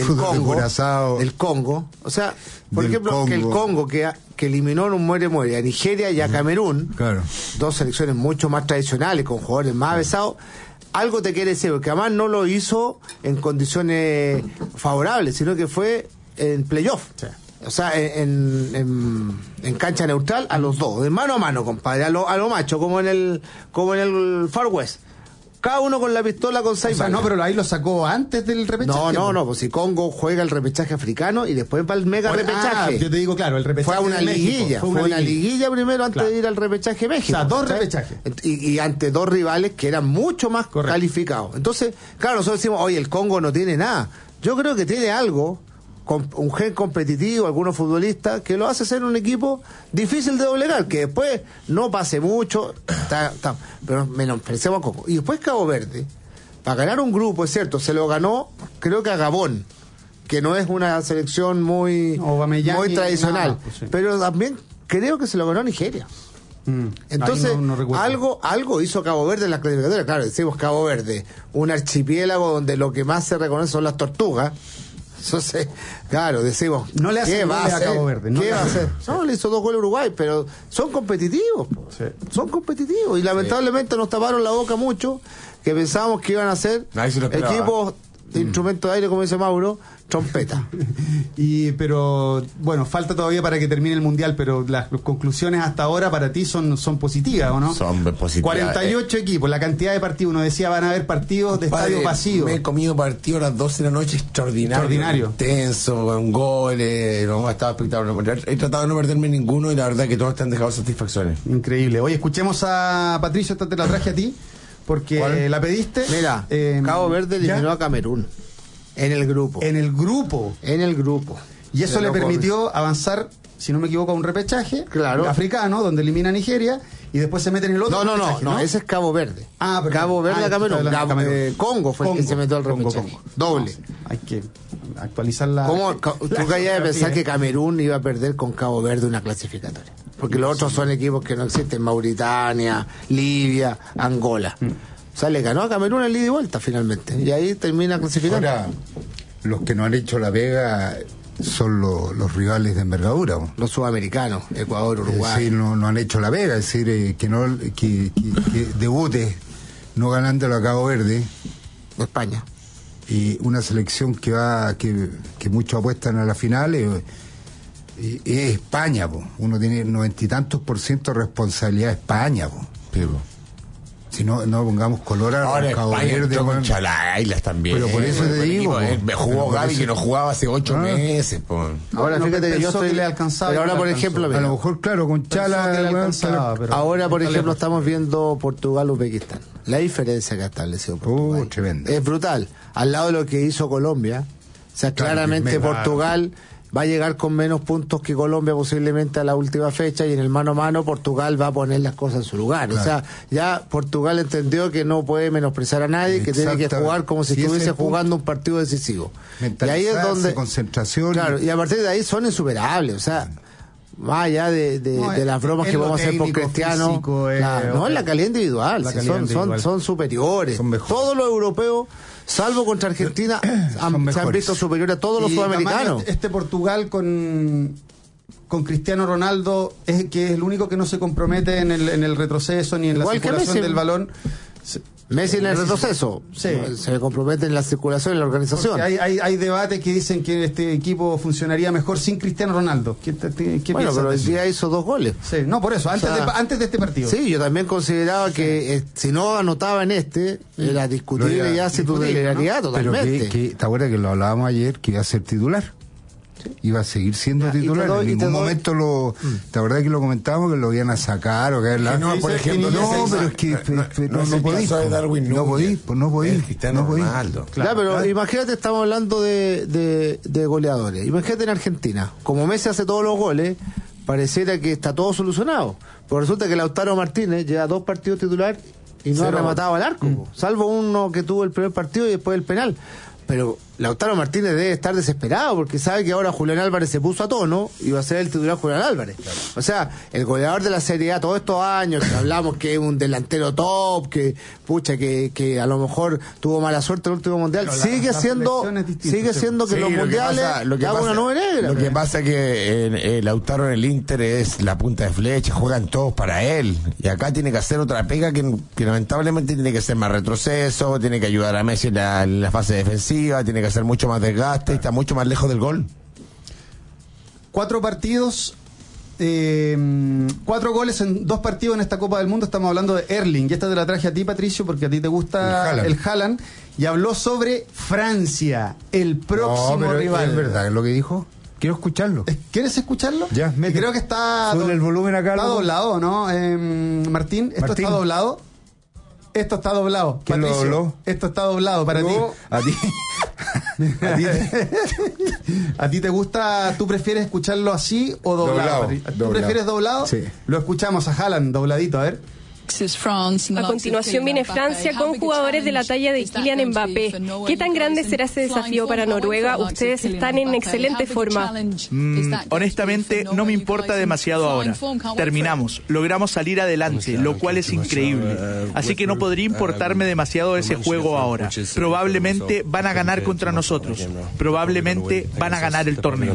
Congo. O sea, por ejemplo, que el Congo que eliminó en un muere a Nigeria y a Camerún, dos selecciones mucho más tradicionales, con jugadores más avesados, algo te quiere decir, porque además no lo hizo en condiciones favorables, sino que fue en playoff. Sí. O sea, en cancha neutral a los dos, de mano a mano, compadre, a lo macho, como en el Far West. Cada uno con la pistola con 6 balas. No, pero ahí lo sacó antes del repechaje. No, pues si Congo juega el repechaje africano y después va el mega repechaje. Yo te digo, claro, el repechaje fue una liguilla. Fue una liguilla primero antes de ir al repechaje México. O sea, 2 repechajes. Y ante 2 rivales que eran mucho más calificados. Entonces, claro, nosotros decimos, oye, el Congo no tiene nada. Yo creo que tiene algo, un gen competitivo, algunos futbolistas, que lo hace ser un equipo difícil de doblegar, que después no pase mucho, pero menospreciamos a Congo. Y después Cabo Verde, para ganar un grupo, es cierto, se lo ganó, creo que a Gabón, que no es una selección muy tradicional, pero también creo que se lo ganó a Nigeria. Entonces, algo hizo Cabo Verde en las clasificatorias. Claro, decimos Cabo Verde, un archipiélago donde lo que más se reconoce son las tortugas. Entonces, claro, decimos, no le hace a Cabo Verde. ¿Qué va a hacer? No, le hizo 2 goles a Uruguay, pero son competitivos. Son competitivos. Y lamentablemente nos taparon la boca mucho, que pensábamos que iban a ser equipos de instrumento de aire, como dice Mauro, trompeta. Pero bueno, falta todavía para que termine el mundial, pero las conclusiones hasta ahora para ti son positivas, ¿o no? Son positivas. 48 equipos, la cantidad de partidos. Uno decía, van a haber partidos de estadio vacío. Me he comido partidos a las 12 de la noche extraordinario. Intenso, con goles, estaba espectacular. He tratado de no perderme ninguno y la verdad que todos te han dejado satisfacciones. Increíble. Oye, escuchemos a Patricio, esta te la traje a ti, porque ¿cuál? La pediste. Mira, Cabo Verde eliminó a Camerún. En el grupo. Y eso le permitió avanzar, si no me equivoco, a un repechaje africano, donde elimina a Nigeria, y después se mete en el otro. No, ese es Cabo Verde. Pero Cabo Verde a Camerún. Congo fue el que se metió al repechaje. Doble. Hay que actualizar la... ¿Cómo tú callas de pensar que Camerún iba a perder con Cabo Verde una clasificatoria? Porque los otros son equipos que no existen: Mauritania, Libia, Angola. O sea, le ganó a Camerún el ida y vuelta finalmente. Y ahí termina clasificando. Ahora, los que no han hecho la pega son los rivales de envergadura. Los sudamericanos, Ecuador, Uruguay. Sí, no han hecho la pega. Es decir, que debute no ganándolo a Cabo Verde. España. Y una selección que muchos apuestan a la final es España. Uno tiene 90 y tantos % de responsabilidad de España. Si no pongamos color a ahora Cabo España Verde con Chalaylas también. Pero por eso te digo, me jugó Gaby que no jugaba hace 8 meses. Ahora fíjate que yo estoy le alcanzaba. Pero ahora por ejemplo, a lo mejor claro con Chala ahora por ejemplo estamos viendo Portugal-Uzbekistán. La diferencia que ha establecido Portugal tremenda. Es brutal. Al lado de lo que hizo Colombia, o sea, claramente Portugal va a llegar con menos puntos que Colombia posiblemente a la última fecha, y en el mano a mano Portugal va a poner las cosas en su lugar. O sea, ya Portugal entendió que no puede menospreciar a nadie, que tiene que jugar como si estuviese jugando un partido decisivo. Y ahí es donde concentración. Claro, y a partir de ahí son insuperables. O sea, más allá de las bromas que vamos a hacer por Cristiano, físico, no es la calidad individual. Son superiores. Todos los europeos, salvo contra Argentina, se han visto superiores a todos los sudamericanos. Este Portugal con Cristiano Ronaldo, que es el único que no se compromete en el retroceso ni en la circulación del balón. Messi en el retroceso, se compromete en la circulación, en la organización. Hay debates que dicen que este equipo funcionaría mejor sin Cristiano Ronaldo. ¿Qué bueno, pero hoy día hizo 2 goles. Sí, no, por eso, antes de este partido. Sí, yo también consideraba que si no anotaba en era discutible ya su titularidad, ¿no? Totalmente. Pero ¿te acuerdas que lo hablábamos ayer, que iba a ser titular? Iba a seguir siendo titular. En ningún momento ¿te acuerdas que lo comentábamos, que lo iban a sacar o que no, por ejemplo, pero es que no podís. No podís. Ronaldo. Claro, pero imagínate, estamos hablando de goleadores. Imagínate en Argentina, como Messi hace todos los goles, pareciera que está todo solucionado. Pero resulta que Lautaro Martínez lleva 2 partidos titular y no ha rematado al arco, salvo uno que tuvo el primer partido y después el penal. Pero Lautaro Martínez debe estar desesperado porque sabe que ahora Julián Álvarez se puso a tono y va a ser el titular Julián Álvarez. Claro. O sea, el goleador de la Serie A todos estos años, que hablamos que es un delantero top, que a lo mejor tuvo mala suerte en el último mundial, pero sigue siendo que los mundiales hagan una nube negra. Lo que pasa es que Lautaro en el Inter es la punta de flecha, juegan todos para él. Y acá tiene que hacer otra pega que lamentablemente tiene que ser más retroceso, tiene que ayudar a Messi en la fase defensiva, tiene que hacer mucho más desgaste y está mucho más lejos del gol. 4 partidos, 4 goles en 2 partidos en esta Copa del Mundo. Estamos hablando de Erling, y esta te la traje a ti, Patricio, porque a ti te gusta el Haaland, y habló sobre Francia, el próximo rival. ¿Es verdad lo que dijo? Quiero escucharlo. ¿Quieres escucharlo? Ya, creo que está el volumen acá. Está doblado, ¿no? Martín, ¿esto está doblado? Esto está doblado. ¿Quién lo dobló? Esto está doblado para ti. A ti. ¿A ti te gusta? ¿Tú prefieres escucharlo así o doblado? ¿Tú prefieres doblado? Sí. Lo escuchamos a Haaland dobladito, a ver. A continuación viene Francia con jugadores de la talla de Kylian Mbappé. ¿Qué tan grande será ese desafío para Noruega? Ustedes están en excelente forma. Honestamente, no me importa demasiado ahora. Terminamos, logramos salir adelante, lo cual es increíble. Así que no podría importarme demasiado ese juego ahora. Probablemente van a ganar contra nosotros. Probablemente van a ganar el torneo.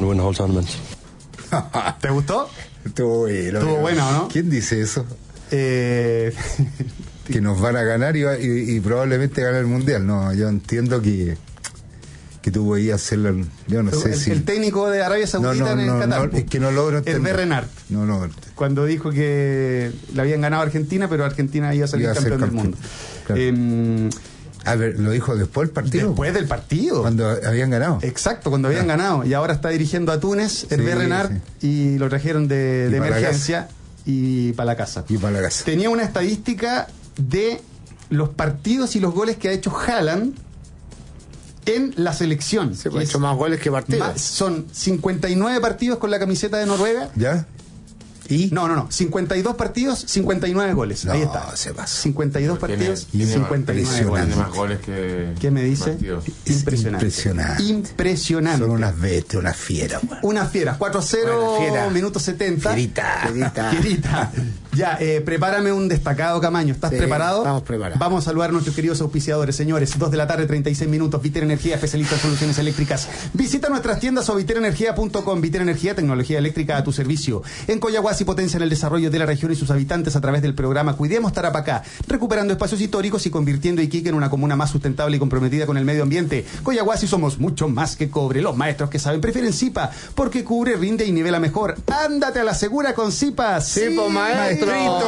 ¿Te gustó? Estuvo bueno, ¿no? ¿Quién dice eso? Que nos van a ganar y probablemente ganar el mundial. No, yo entiendo que tú podías hacerlo. Yo no sé si el técnico de Arabia Saudita en el Qatar. Es que no logro entender. El Renard. Cuando dijo que le habían ganado a Argentina, pero Argentina iba a salir campeón del mundo. Claro. A ver, ¿lo dijo después del partido? Después del partido. Cuando habían ganado. Exacto, cuando habían ganado. Y ahora está dirigiendo a Túnez, el Renard, y lo trajeron de emergencia. Y para la casa. Tenía una estadística de los partidos y los goles que ha hecho Haaland en la selección. Se ha hecho más goles que partidos. Son 59 partidos con la camiseta de Noruega. ¿Ya? ¿Y? No. 52 partidos, 59 goles. Ahí está. Se pasa. 52 partidos, 59 goles. Tiene más goles que... ¿Qué me dice? Impresionante. Son unas bestias, unas fieras. Unas fieras. 4-0, minuto 70. Fierita. Ya, prepárame un destacado, Camaño. ¿Estás preparado? Estamos preparados. Vamos a saludar a nuestros queridos auspiciadores, señores. 2 de la tarde, 36 minutos. Viter Energía, especialista en soluciones eléctricas. Visita nuestras tiendas o viterenergia.com. Viter Energía, tecnología eléctrica a tu servicio. En Coyahuasi potencian el desarrollo de la región y sus habitantes a través del programa Cuidemos Tarapacá, recuperando espacios históricos y convirtiendo Iquique en una comuna más sustentable y comprometida con el medio ambiente. Coyahuasi somos mucho más que cobre. Los maestros que saben prefieren Zipa porque cubre, rinde y nivela mejor. Ándate a la segura con Zipa. Zipa, maestro.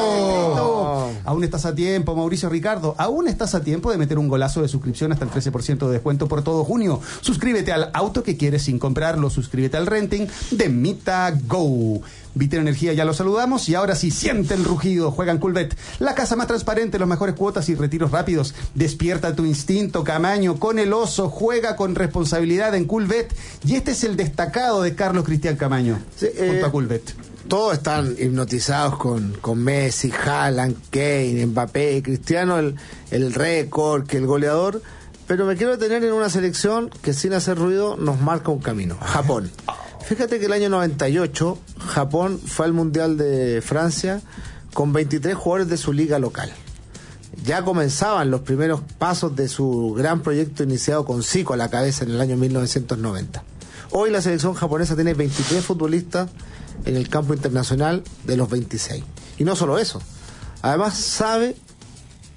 Aún estás a tiempo, Mauricio Ricardo. Aún estás a tiempo de meter un golazo de suscripción hasta el 13% de descuento por todo junio. Suscríbete al auto que quieres sin comprarlo. Suscríbete al renting de Mita Go. Viter Energía, ya lo saludamos, y ahora sí, siente el rugido. Juega en Coolbet, la casa más transparente, las mejores cuotas y retiros rápidos. Despierta tu instinto, Camaño, con el oso. Juega con responsabilidad en Coolbet. Y este es el destacado de Carlos Cristian Camaño, junto a Coolbet. Todos están hipnotizados con Messi, Haaland, Kane, Mbappé, Cristiano, el récord, que el goleador. Pero me quiero detener en una selección que sin hacer ruido nos marca un camino. Japón. Fíjate que el año 98 Japón fue al Mundial de Francia con 23 jugadores de su liga local. Ya comenzaban los primeros pasos de su gran proyecto iniciado con Zico a la cabeza en el año 1990. Hoy la selección japonesa tiene 23 futbolistas en el campo internacional de los 26. Y no solo eso, además sabe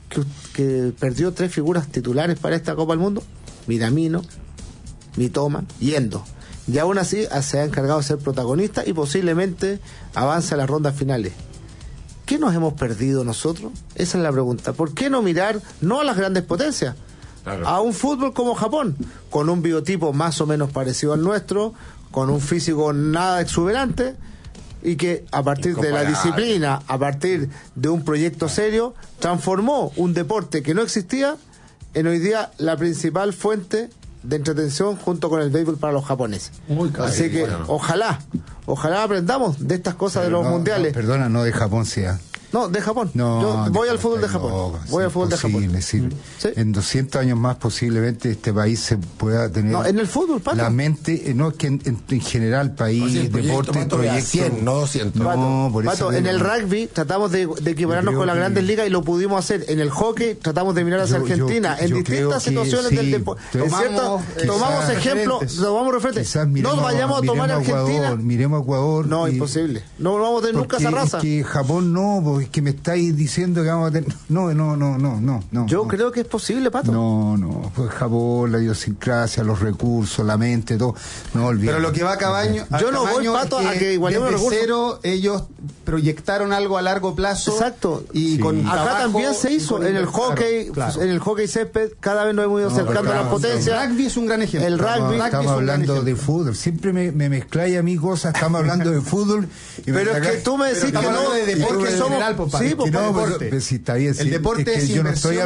que perdió 3 figuras titulares para esta Copa del Mundo: Minamino, Mitoma y Endo. Y aún así se ha encargado de ser protagonista y posiblemente avance a las rondas finales. ¿Qué nos hemos perdido nosotros? Esa es la pregunta. ¿Por qué no mirar, no a las grandes potencias, a un fútbol como Japón, con un biotipo más o menos parecido al nuestro, con un físico nada exuberante, y que a partir de la disciplina, a partir de un proyecto serio, transformó un deporte que no existía en hoy día la principal fuente de entretención junto con el béisbol para los japoneses? Así que ojalá aprendamos de estas cosas. Pero de los mundiales. No de Japón sea. No, de Japón. Yo voy al fútbol de Japón. Voy al fútbol de Japón. ¿Sí? En 200 años más posiblemente este país se pueda tener... No, en el fútbol, Pato. La mente, no es que en general país, deporte, proyecto... 100, no 200. No, por Pato, eso en el rugby tratamos de equipararnos con las grandes ligas y lo pudimos hacer. En el hockey tratamos de mirar hacia Argentina. En distintas situaciones del deporte. Tomamos ejemplos, tomamos referentes. No vayamos a tomar Argentina. Miremos a Ecuador. No, imposible. No vamos a tener nunca esa raza. Es que Japón no... Es que me estáis diciendo que vamos a tener... No. Yo creo que es posible, Pato. No. Pues Japón, la idiosincrasia, los recursos, la mente, todo. No olvides. Pero lo que va a Cabaño... Yo no voy, Pato, a que igualemos los recursos. Cero, ellos proyectaron algo a largo plazo. Exacto. Y con acá también se hizo. En el hockey, claro. En el hockey césped, cada vez nos hemos ido acercando a las potencias. El rugby es un gran ejemplo. El rugby... Estamos hablando de fútbol. Siempre me mezcláis a mí cosas. Estamos hablando de fútbol. Pero es que tú me decís que no... de deporte general, sí, porque no, pero si está bien, el deporte es que yo no estoy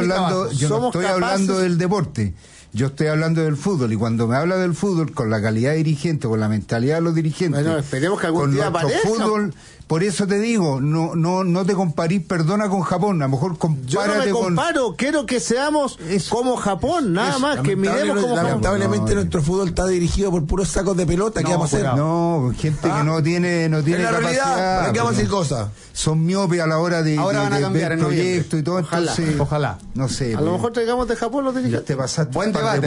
hablando del deporte, yo estoy hablando del fútbol, y cuando me habla del fútbol con la calidad de dirigente, con la mentalidad de los dirigentes, esperemos que algún día aparezca fútbol. Por eso te digo, no te comparís, perdona, con Japón, a lo mejor compárate. Yo no me comparo, quiero que seamos como Japón, nada más, que miremos como Japón. Lamentablemente nuestro fútbol está dirigido por puros sacos de pelota, ¿qué vamos a hacer? No, gente que no tiene en la capacidad. Realidad, ¿qué vamos a decir cosas? Son miopes a la hora de ver proyectos y todo. Ojalá. No sé. A lo mejor traigamos de Japón los dirigentes. Ya te pasaste. Buen debate.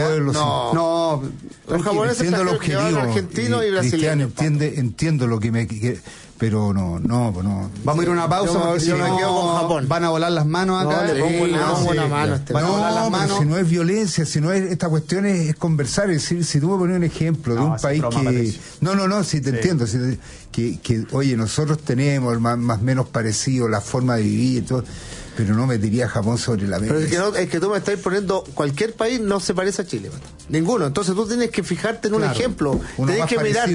No. Los japoneses entiendo el objetivo, argentinos y brasileños. Entiendo lo que me... Pero no. Vamos a ir a una pausa. Yo me quedo con Japón. Van a volar las manos acá. Le pongo una mano. Van a volar las manos. Si no es violencia, si no es... Esta cuestión es conversar. Es decir, si tú me pones un ejemplo de un país que... No, si te entiendo. Que, oye, nosotros tenemos más o menos parecido la forma de vivir y todo... Pero no metería a Japón sobre la mesa. Pero es que tú me estás poniendo... Cualquier país no se parece a Chile, Pato. Ninguno. Entonces tú tienes que fijarte en un ejemplo. Tenés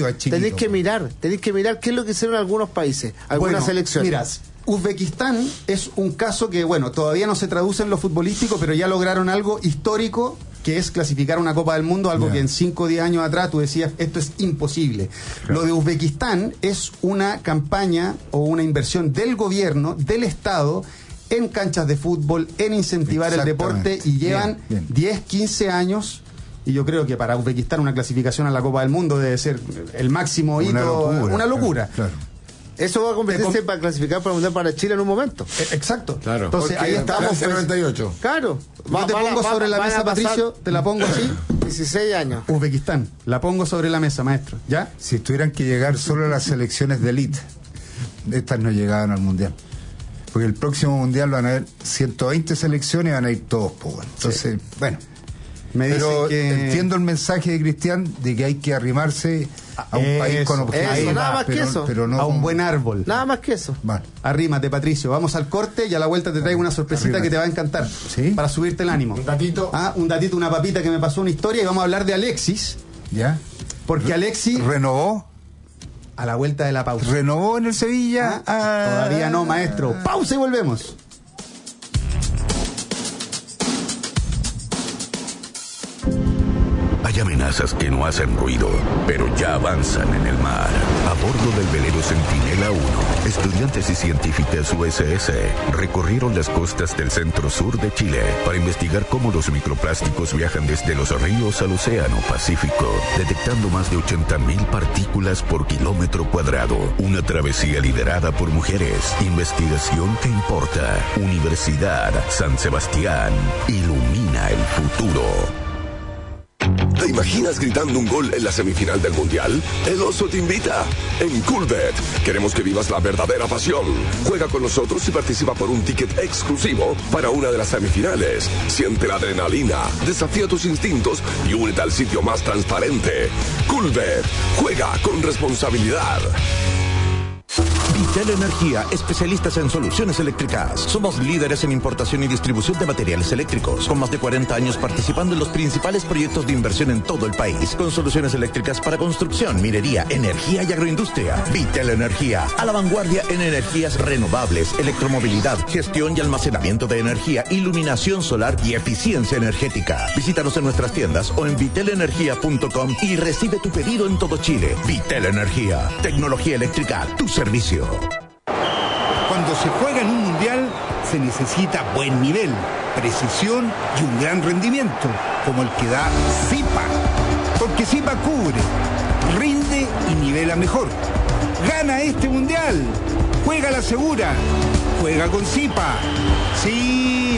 que mirar qué es lo que hicieron algunos países, algunas selecciones. Mira, Uzbekistán es un caso que, todavía no se traduce en lo futbolístico, pero ya lograron algo histórico, que es clasificar una Copa del Mundo, algo que en 5 o 10 años atrás tú decías, esto es imposible. Lo de Uzbekistán es una campaña o una inversión del gobierno, del Estado, en canchas de fútbol, en incentivar el deporte, y llevan 10, 15 años, y yo creo que para Uzbekistán una clasificación a la Copa del Mundo debe ser el máximo hito, una locura. Claro. Eso va a convertirse para clasificar para el Mundial para Chile en un momento. Exacto. Claro. Entonces ahí estamos. 98. Claro. Yo te pongo sobre la mesa, Patricio, te la pongo así. 16 años. Uzbekistán, la pongo sobre la mesa, maestro. ¿Ya? Si tuvieran que llegar solo las selecciones de élite, estas no llegaban al Mundial. Porque el próximo Mundial van a haber 120 selecciones y van a ir todos, Entonces, pero entiendo el mensaje de Cristian de que hay que arrimarse a un país con objetivos. Nada más que eso. Pero no a un buen árbol. Nada más que eso. Vale. Arrímate, Patricio. Vamos al corte y a la vuelta te traigo una sorpresita que te va a encantar. ¿Sí? Para subirte el ánimo. Un datito. Un datito, una papita que me pasó una historia, y vamos a hablar de Alexis. ¿Ya? Porque Alexis... ¿Renovó? A la vuelta de la pausa. ¿Renovó en el Sevilla? Todavía no, maestro. Pausa y volvemos. Hay amenazas que no hacen ruido, pero ya avanzan en el mar. A bordo del velero Centinela 1, estudiantes y científicas USS recorrieron las costas del centro-sur de Chile para investigar cómo los microplásticos viajan desde los ríos al océano Pacífico, detectando más de 80.000 partículas por kilómetro cuadrado. Una travesía liderada por mujeres. Investigación que importa. Universidad San Sebastián. Ilumina el futuro. ¿Te imaginas gritando un gol en la semifinal del Mundial? El Oso te invita. En Coolbet queremos que vivas la verdadera pasión. Juega con nosotros y participa por un ticket exclusivo para una de las semifinales. Siente la adrenalina, desafía tus instintos y únete al sitio más transparente. Coolbet. Juega con responsabilidad. Vitel Energía, especialistas en soluciones eléctricas. Somos líderes en importación y distribución de materiales eléctricos, con más de 40 años participando en los principales proyectos de inversión en todo el país, con soluciones eléctricas para construcción, minería, energía y agroindustria. Vitel Energía, a la vanguardia en energías renovables, electromovilidad, gestión y almacenamiento de energía, iluminación solar y eficiencia energética. Visítanos en nuestras tiendas o en vitelenergia.com y recibe tu pedido en todo Chile. Vitel Energía, tecnología eléctrica, tu servicio. Cuando se juega en un mundial, se necesita buen nivel, precisión y un gran rendimiento, como el que da Zipa. Porque Zipa cubre, rinde y nivela mejor. Gana este mundial. Juega la segura. Juega con Zipa. Sí,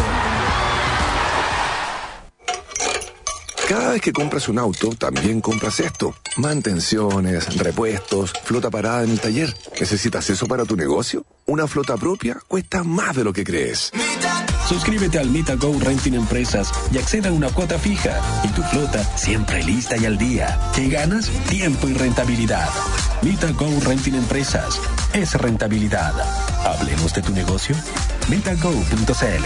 Cada vez que compras un auto, también compras esto. Mantenciones, repuestos, flota parada en el taller. ¿Necesitas eso para tu negocio? Una flota propia cuesta más de lo que crees. Suscríbete al MitaGo Renting Empresas y acceda a una cuota fija. Y tu flota siempre lista y al día. ¿Qué ganas? Tiempo y rentabilidad. MitaGo Renting Empresas. Es rentabilidad. Hablemos de tu negocio. MitaGo.cl.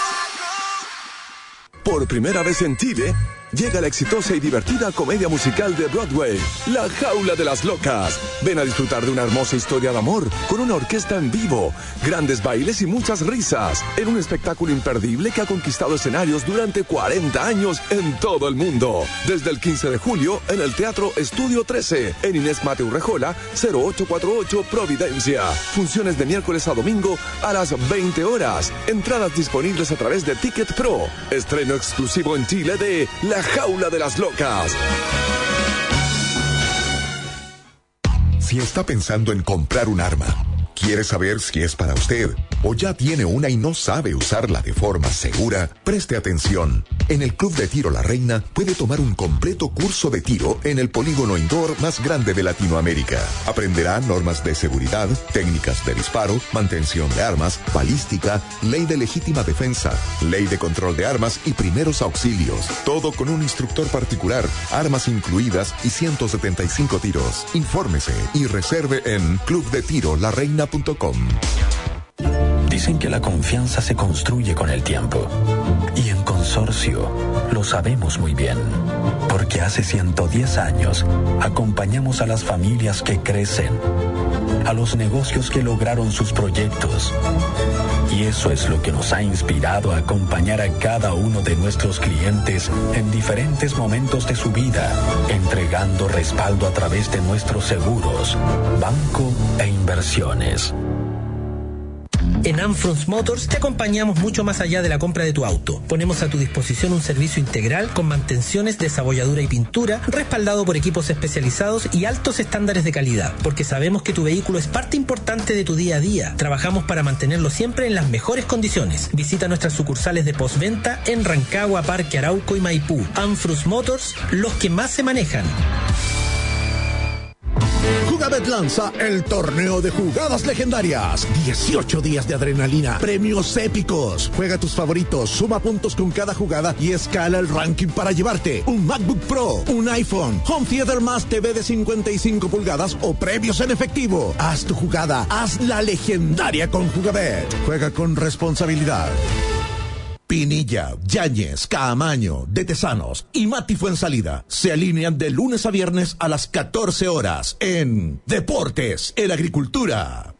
Por primera vez en Chile, llega la exitosa y divertida comedia musical de Broadway, La Jaula de las Locas. Ven a disfrutar de una hermosa historia de amor, con una orquesta en vivo, grandes bailes y muchas risas, en un espectáculo imperdible que ha conquistado escenarios durante 40 años en todo el mundo. Desde el 15 de julio, en el Teatro Estudio 13, en Inés Mateu Rejola, 0848 Providencia. Funciones de miércoles a domingo a las 20 horas. Entradas disponibles a través de Ticket Pro. Estreno exclusivo en Chile de La Jaula de las Locas. Si está pensando en comprar un arma, quiere saber si es para usted o ya tiene una y no sabe usarla de forma segura, preste atención. En el Club de Tiro La Reina puede tomar un completo curso de tiro en el polígono indoor más grande de Latinoamérica. Aprenderá normas de seguridad, técnicas de disparo, mantención de armas, balística, ley de legítima defensa, ley de control de armas y primeros auxilios. Todo con un instructor particular, armas incluidas y 175 tiros. Infórmese y reserve en clubdetirolareina.com. Dicen que la confianza se construye con el tiempo. Y en Consorcio lo sabemos muy bien. Porque hace 110 años acompañamos a las familias que crecen, a los negocios que lograron sus proyectos. Y eso es lo que nos ha inspirado a acompañar a cada uno de nuestros clientes en diferentes momentos de su vida, entregando respaldo a través de nuestros seguros, banco e inversiones. En Anfrons Motors te acompañamos mucho más allá de la compra de tu auto. Ponemos a tu disposición un servicio integral con mantenciones, desabolladura y pintura, respaldado por equipos especializados y altos estándares de calidad, porque sabemos que tu vehículo es parte importante de tu día a día. Trabajamos para mantenerlo siempre en las mejores condiciones. Visita nuestras sucursales de postventa en Rancagua, Parque Arauco y Maipú. Anfrons Motors, los que más se manejan. Jugabet lanza el torneo de jugadas legendarias. 18 días de adrenalina, premios épicos. Juega tus favoritos, suma puntos con cada jugada y escala el ranking para llevarte un MacBook Pro, un iPhone, Home Theater más TV de 55 pulgadas o premios en efectivo. Haz tu jugada, haz la legendaria con Jugabet. Juega con responsabilidad. Pinilla, Yáñez, Caamaño, De Tesanos y Mati Fuensalida se alinean de lunes a viernes a las 14 horas en Deportes en Agricultura.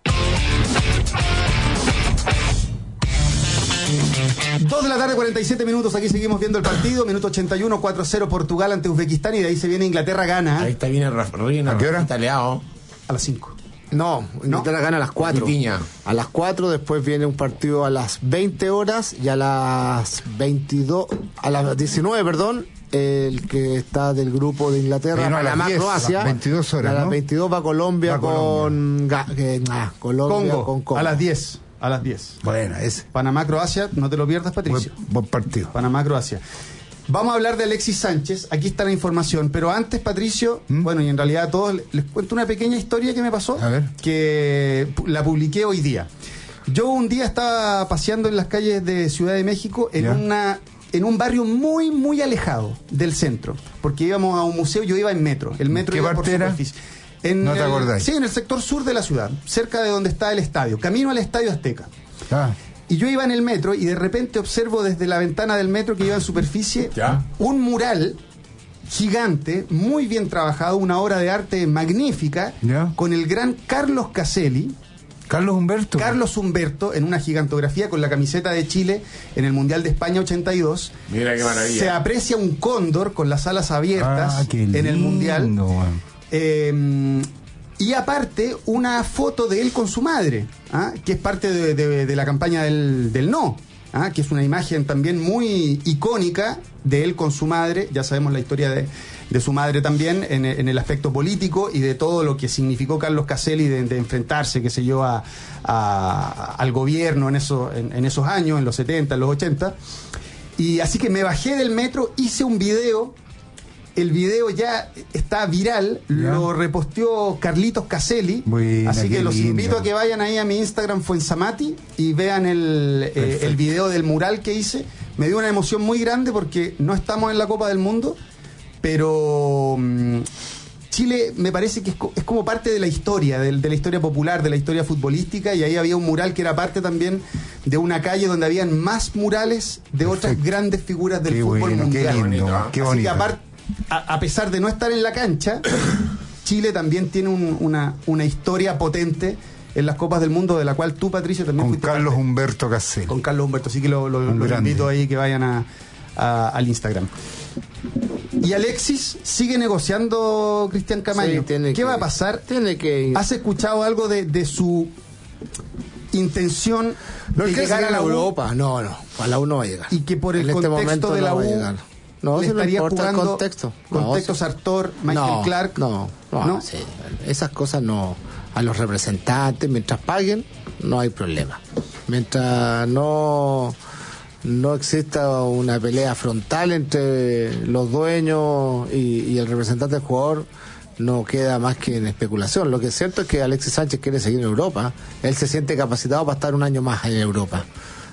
2 de la tarde, 47 minutos. Aquí seguimos viendo el partido. Minuto 81, 4-0 Portugal ante Uzbekistán y de ahí se viene Inglaterra gana. Ahí está viene Rafael. ¿A qué hora? Italiano. A las 5. No, Inglaterra gana a las 4. A las 4, después viene un partido a las 20 horas y a las 22, a las 19, perdón, el que está del grupo de Inglaterra, Panamá, Croacia. A las 22 horas, a las 22 va Colombia con Congo. A las 10. Bueno, ese. Panamá, Croacia, no te lo pierdas, Patricio. Buen partido. Panamá, Croacia. Vamos a hablar de Alexis Sánchez, aquí está la información, pero antes, Patricio, bueno, y en realidad a todos les cuento una pequeña historia que me pasó, que la publiqué hoy día. Yo un día estaba paseando en las calles de Ciudad de México en un barrio muy, muy alejado del centro, porque íbamos a un museo, yo iba en metro. El metro iba por superficie. ¿No te acordáis? Sí, en el sector sur de la ciudad, cerca de donde está el estadio, camino al Estadio Azteca. Y yo iba en el metro y de repente observo desde la ventana del metro que iba en superficie un mural gigante, muy bien trabajado, una obra de arte magnífica, con el gran Carlos Caselli. Carlos Humberto, en una gigantografía con la camiseta de Chile en el Mundial de España 82. Mira qué maravilla. Se aprecia un cóndor con las alas abiertas en el Mundial. Y aparte, una foto de él con su madre, que es parte de la campaña del no, que es una imagen también muy icónica de él con su madre. Ya sabemos la historia de su madre también en el aspecto político y de todo lo que significó Carlos Caselli de enfrentarse, qué sé yo, al gobierno en esos años, en los 70, en los 80. Y así que me bajé del metro, hice un video. El video ya está viral, lo reposteó Carlitos Caselli, así que los invito a que vayan ahí a mi Instagram Fuensamati y vean el video del mural que hice. Me dio una emoción muy grande porque no estamos en la Copa del Mundo, pero Chile me parece que es como parte de la historia, de la historia popular, de la historia futbolística, y ahí había un mural que era parte también de una calle donde habían más murales de otras grandes figuras del fútbol mundial. Qué bonito. Así que a pesar de no estar en la cancha, Chile también tiene una historia potente en las Copas del Mundo, de la cual tú, Patricio, también fuiste Carlos parte. Humberto Caselli. Con Carlos Humberto, así que los invito ahí que vayan al Instagram. Y Alexis sigue negociando, Cristian Camaño. ¿Qué va a pasar? ¿Has escuchado algo de su intención de llegar a la Europa? No, a la U no va a llegar. Y que por el contexto de la U no le estaría jugando el contexto. Sartor, Michael Clark. No. Sí, esas cosas no. A los representantes, mientras paguen, no hay problema. Mientras no exista una pelea frontal entre los dueños y el representante del jugador, no queda más que en especulación. Lo que es cierto es que Alexis Sánchez quiere seguir en Europa. Él se siente capacitado para estar un año más en Europa.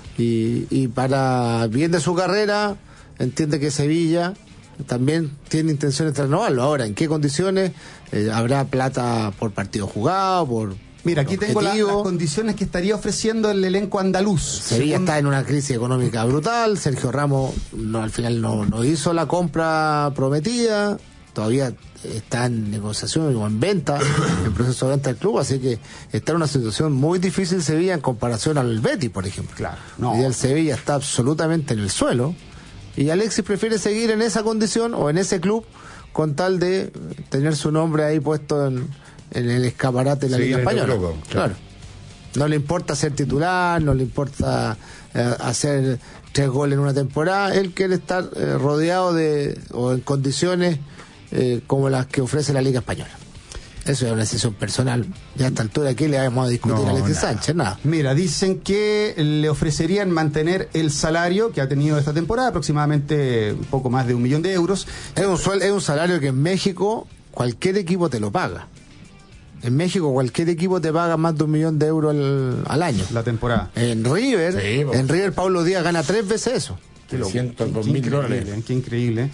Y para bien de su carrera, entiende que Sevilla también tiene intenciones de renovarlo. Ahora, ¿en qué condiciones? ¿Habrá plata por partido jugado? Mira, aquí tengo las condiciones que estaría ofreciendo el elenco andaluz. Sevilla está en una crisis económica brutal. Sergio Ramos al final no hizo la compra prometida. Todavía está en negociación o en venta, en proceso de venta del club, así que está en una situación muy difícil Sevilla en comparación al Betis, por ejemplo. Claro. Y el Sevilla está absolutamente en el suelo. Y Alexis prefiere seguir en esa condición o en ese club con tal de tener su nombre ahí puesto en el escaparate de la Liga Española. Claro. No le importa ser titular, no le importa hacer 3 goles en una temporada. Él quiere estar rodeado o en condiciones como las que ofrece la Liga Española. Eso es una decisión personal. Ya a esta altura, ¿qué le vamos a discutir a Alexis Sánchez? Nada. Mira, dicen que le ofrecerían mantener el salario que ha tenido esta temporada, aproximadamente un poco más de 1 millón de euros. Es un salario que en México cualquier equipo te lo paga. En México cualquier equipo te paga más de 1 millón de euros al año. La temporada. En River Pablo Díaz gana 3 veces eso. $200,000. Qué increíble.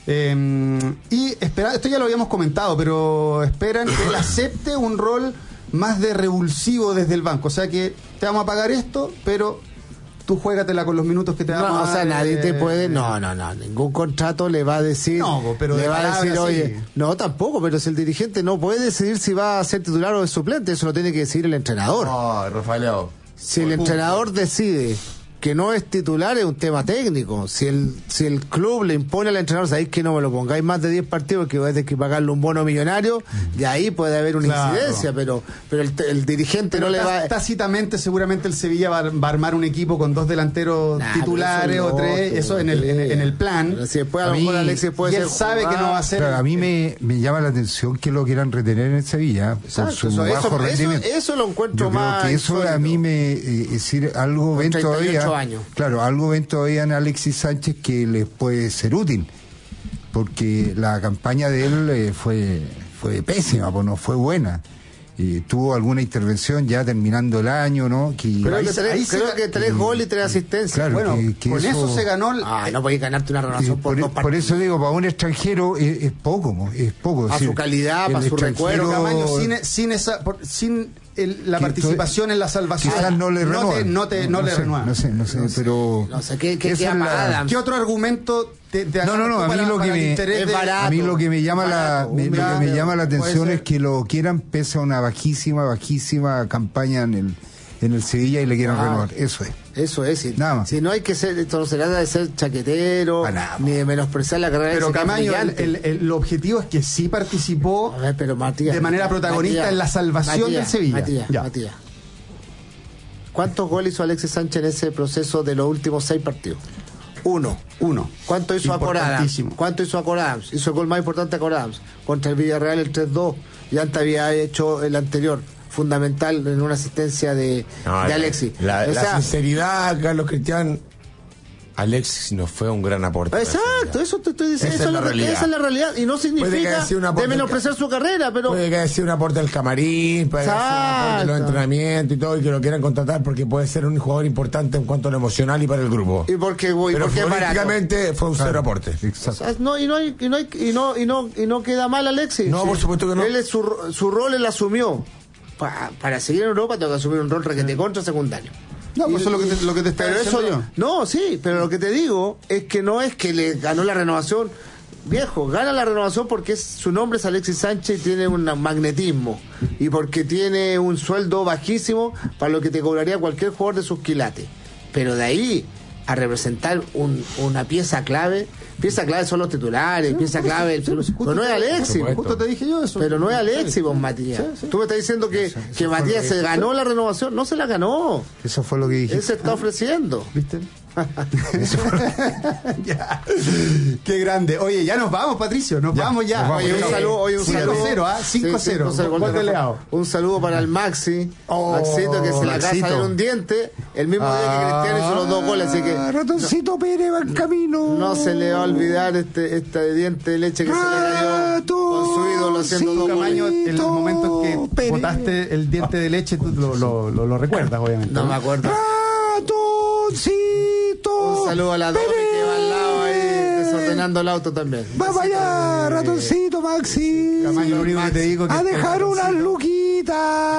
Y esto ya lo habíamos comentado, pero esperan que él acepte un rol más de revulsivo desde el banco. O sea que te vamos a pagar esto, pero tú juégatela con los minutos que te vamos a dar. O sea, nadie te puede. No. Ningún contrato le va a decir. No, pero le va a decir, oye. No, tampoco, pero si el dirigente no puede decidir si va a ser titular o de suplente, eso lo tiene que decidir el entrenador. No, Rafael. Si el entrenador decide que no es titular, es un tema técnico. Si el club le impone al entrenador, sabéis que no me lo pongáis más de 10 partidos, que vais a tener que pagarle un bono millonario, y ahí puede haber una incidencia, pero el dirigente no le va. Tácitamente, seguramente el Sevilla va a armar un equipo con 2 delanteros titulares o 3, eso en el plan. Pero si después a lo mejor Alexis puede y ser. Él sabe que no va a ser. Pero a mí me llama la atención que lo quieran retener en el Sevilla. Exacto, por su bajo rendimiento. Eso lo encuentro más. Creo que eso a mí decir algo ven todavía. años. Claro, algo ven todavía en Alexis Sánchez que les puede ser útil, porque la campaña de él fue pésima, pues no fue buena. Tuvo alguna intervención ya terminando el año, ¿no? Creo que 3 goles y 3 asistencias. Claro, bueno, que con eso se ganó. No podéis ganarte una renovación por 2 partidos. Por eso digo, para un extranjero es poco, es poco. Para su calidad, para su recuerdo. Camaño, sin la participación en la salvación. Quizás no le renuevan. No le renuevan. No sé, pero... No sé, ¿qué otro argumento a mí lo que me llama la atención es que lo quieran pese a una bajísima campaña en el Sevilla y le quieran renovar. Eso es. Nada más. Si no hay que ser, esto no se trata de ser chaquetero, ni de menospreciar la carrera de Pero Camaño, el objetivo es que sí participó de manera protagonista en la salvación del Sevilla. Matías. ¿Cuántos goles hizo Alexis Sánchez en ese proceso de los últimos 6 partidos? 1. ¿Cuánto hizo a Cor Adams? Hizo el gol más importante a Cor Adams. Contra el Villarreal el 3-2. Y antes había hecho el anterior, fundamental en una asistencia de Alexis. La sinceridad, Carlos Cristian, Alexis no fue un gran aporte. Exacto, eso te estoy diciendo. Esa es la realidad. Y no significa de menospreciar su carrera, pero... Puede que haya sido un aporte al camarín, puede que haya sido un aporte a los entrenamientos y todo, y que lo quieran contratar porque puede ser un jugador importante en cuanto a lo emocional y para el grupo. Y porque políticamente fue un cero aporte. Y no queda mal Alexis. No, por supuesto que no. Él su rol él asumió. Para seguir en Europa tengo que asumir un rol requete contra secundario. No, pues eso es lo que te está diciendo yo. No, sí, pero lo que te digo es que no es que le ganó la renovación. Viejo, gana la renovación porque su nombre es Alexis Sánchez y tiene un magnetismo. Y porque tiene un sueldo bajísimo para lo que te cobraría cualquier jugador de sus quilates. Pero de ahí a representar una pieza clave son los titulares, pieza clave pero no es Alexis, justo te dije yo eso. Pero no es Alexis, vos, Matías. Sí. Tú me estás diciendo que Matías se ganó la renovación. No se la ganó. Eso fue lo que dije. Él se está ofreciendo. ¿Viste? Ya. Qué grande. Oye, ya nos vamos, Patricio. Nos vamos ya. Oye, un saludo. 5-0, 5-0. Un saludo para el Maxito, que se la casa de un diente el mismo día que Cristiano hizo los 2 goles. Así que Ratoncito Pérez va en camino. No se le va a olvidar este diente de leche que se le cayó con su ídolo haciendo 2 goles. En los momentos que botaste el diente de leche, tú lo recuerdas, obviamente. No me acuerdo. Ratoncito. Un saludo a la Domi que va al lado ahí desordenando el auto también. Va para allá, Ratoncito, Maxi. Camaño, lo único que te digo a dejar unas luquitas.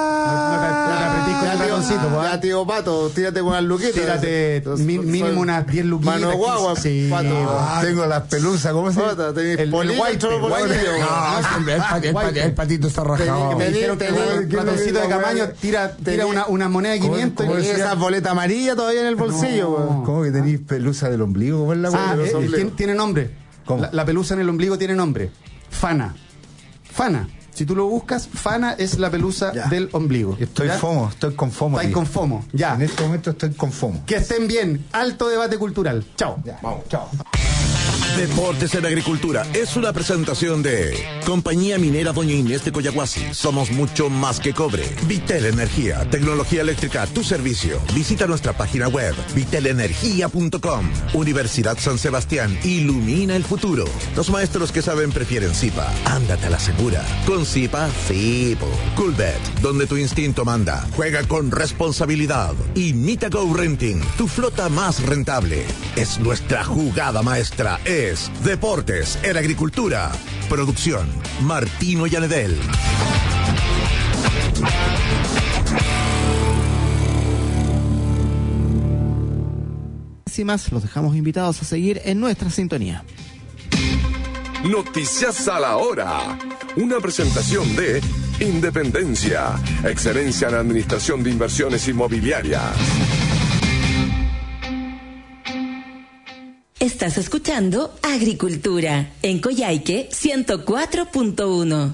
Ya, tío Pato, tírate con unas luquitas. Tírate mínimo unas 10 luquitas. Mano guagua, sí. Pato. Tengo las pelusas, ¿cómo se llama? El white. No, el patito está rajado. Me dijeron que el Ratoncito de Camaño tira una moneda de 500 y esa boleta amarilla todavía en el bolsillo. ¿Cómo que tenéis pelusa del ombligo? ¿Cómo es la tiene nombre. La pelusa en el ombligo tiene nombre. Fana. Si tú lo buscas, Fana es la pelusa del ombligo. Estoy con FOMO. Estoy con FOMO, ya. En este momento estoy con FOMO. Que estén bien. Alto debate cultural. Chao. Vamos, chao. Deportes en Agricultura es una presentación de Compañía Minera Doña Inés de Coyahuasi. Somos mucho más que cobre. Vitel Energía, tecnología eléctrica a tu servicio. Visita nuestra página web vitelenergia.com. Universidad San Sebastián, ilumina el futuro. Los maestros que saben prefieren Zipa. Ándate a la segura. Con Zipa, Zipo. Coolbet, donde tu instinto manda. Juega con responsabilidad. Y Nitago Renting, tu flota más rentable. Es nuestra jugada maestra. Es Deportes en Agricultura. Producción, Martino Yanedel. Los dejamos invitados a seguir en nuestra sintonía. Noticias a la hora. Una presentación de Independencia, excelencia en administración de inversiones inmobiliarias. Estás escuchando Agricultura en Coyhaique 104.1.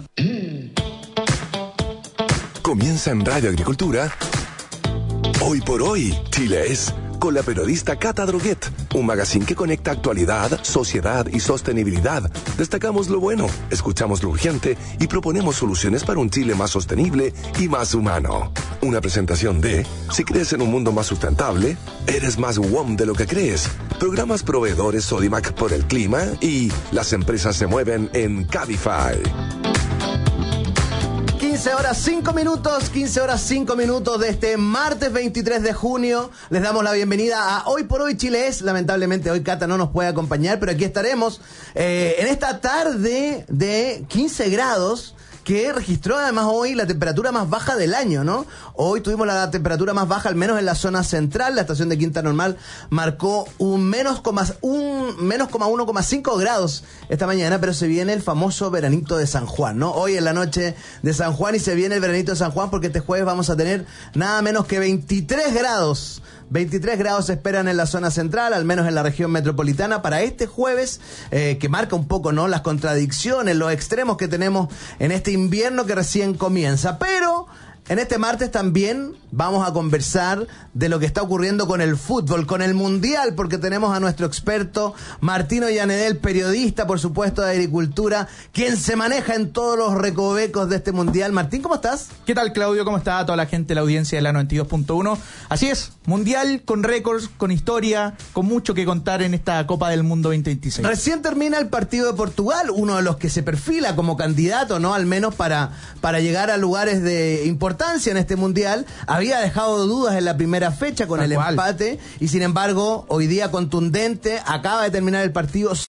Comienza en Radio Agricultura. Hoy por hoy, Chile es con la periodista Cata Droguet, un magazine que conecta actualidad, sociedad y sostenibilidad. Destacamos lo bueno, escuchamos lo urgente y proponemos soluciones para un Chile más sostenible y más humano. Una presentación de Si crees en un mundo más sustentable, eres más WOM de lo que crees. Programas proveedores Sodimac por el clima y las empresas se mueven en Cabify. 15 horas 5 minutos de este martes 23 de junio. Les damos la bienvenida a Hoy por Hoy Chile Es. Lamentablemente hoy Cata no nos puede acompañar, pero aquí estaremos en esta tarde de 15 grados. Que registró además hoy la temperatura más baja del año, ¿no? Hoy tuvimos la temperatura más baja, al menos en la zona central. La estación de Quinta Normal marcó un menos 1,5 grados esta mañana, pero se viene el famoso veranito de San Juan, ¿no? Hoy es la noche de San Juan y se viene el veranito de San Juan porque este jueves vamos a tener nada menos que 23 grados. 23 grados se esperan en la zona central, al menos en la región metropolitana, para este jueves, que marca un poco, ¿no?, las contradicciones, los extremos que tenemos en este invierno que recién comienza. Pero en este martes también vamos a conversar de lo que está ocurriendo con el fútbol, con el Mundial, porque tenemos a nuestro experto Martino Llanedel, periodista, por supuesto, de Agricultura, quien se maneja en todos los recovecos de este Mundial. Martín, ¿cómo estás? ¿Qué tal, Claudio? ¿Cómo está toda la gente, la audiencia de la 92.1? Así es, Mundial con récords, con historia, con mucho que contar en esta Copa del Mundo 2026. Recién termina el partido de Portugal, uno de los que se perfila como candidato, ¿no?, al menos para llegar a lugares de importancia en este Mundial. Había dejado dudas en la primera fecha con el empate y sin embargo hoy día contundente, acaba de terminar el partido.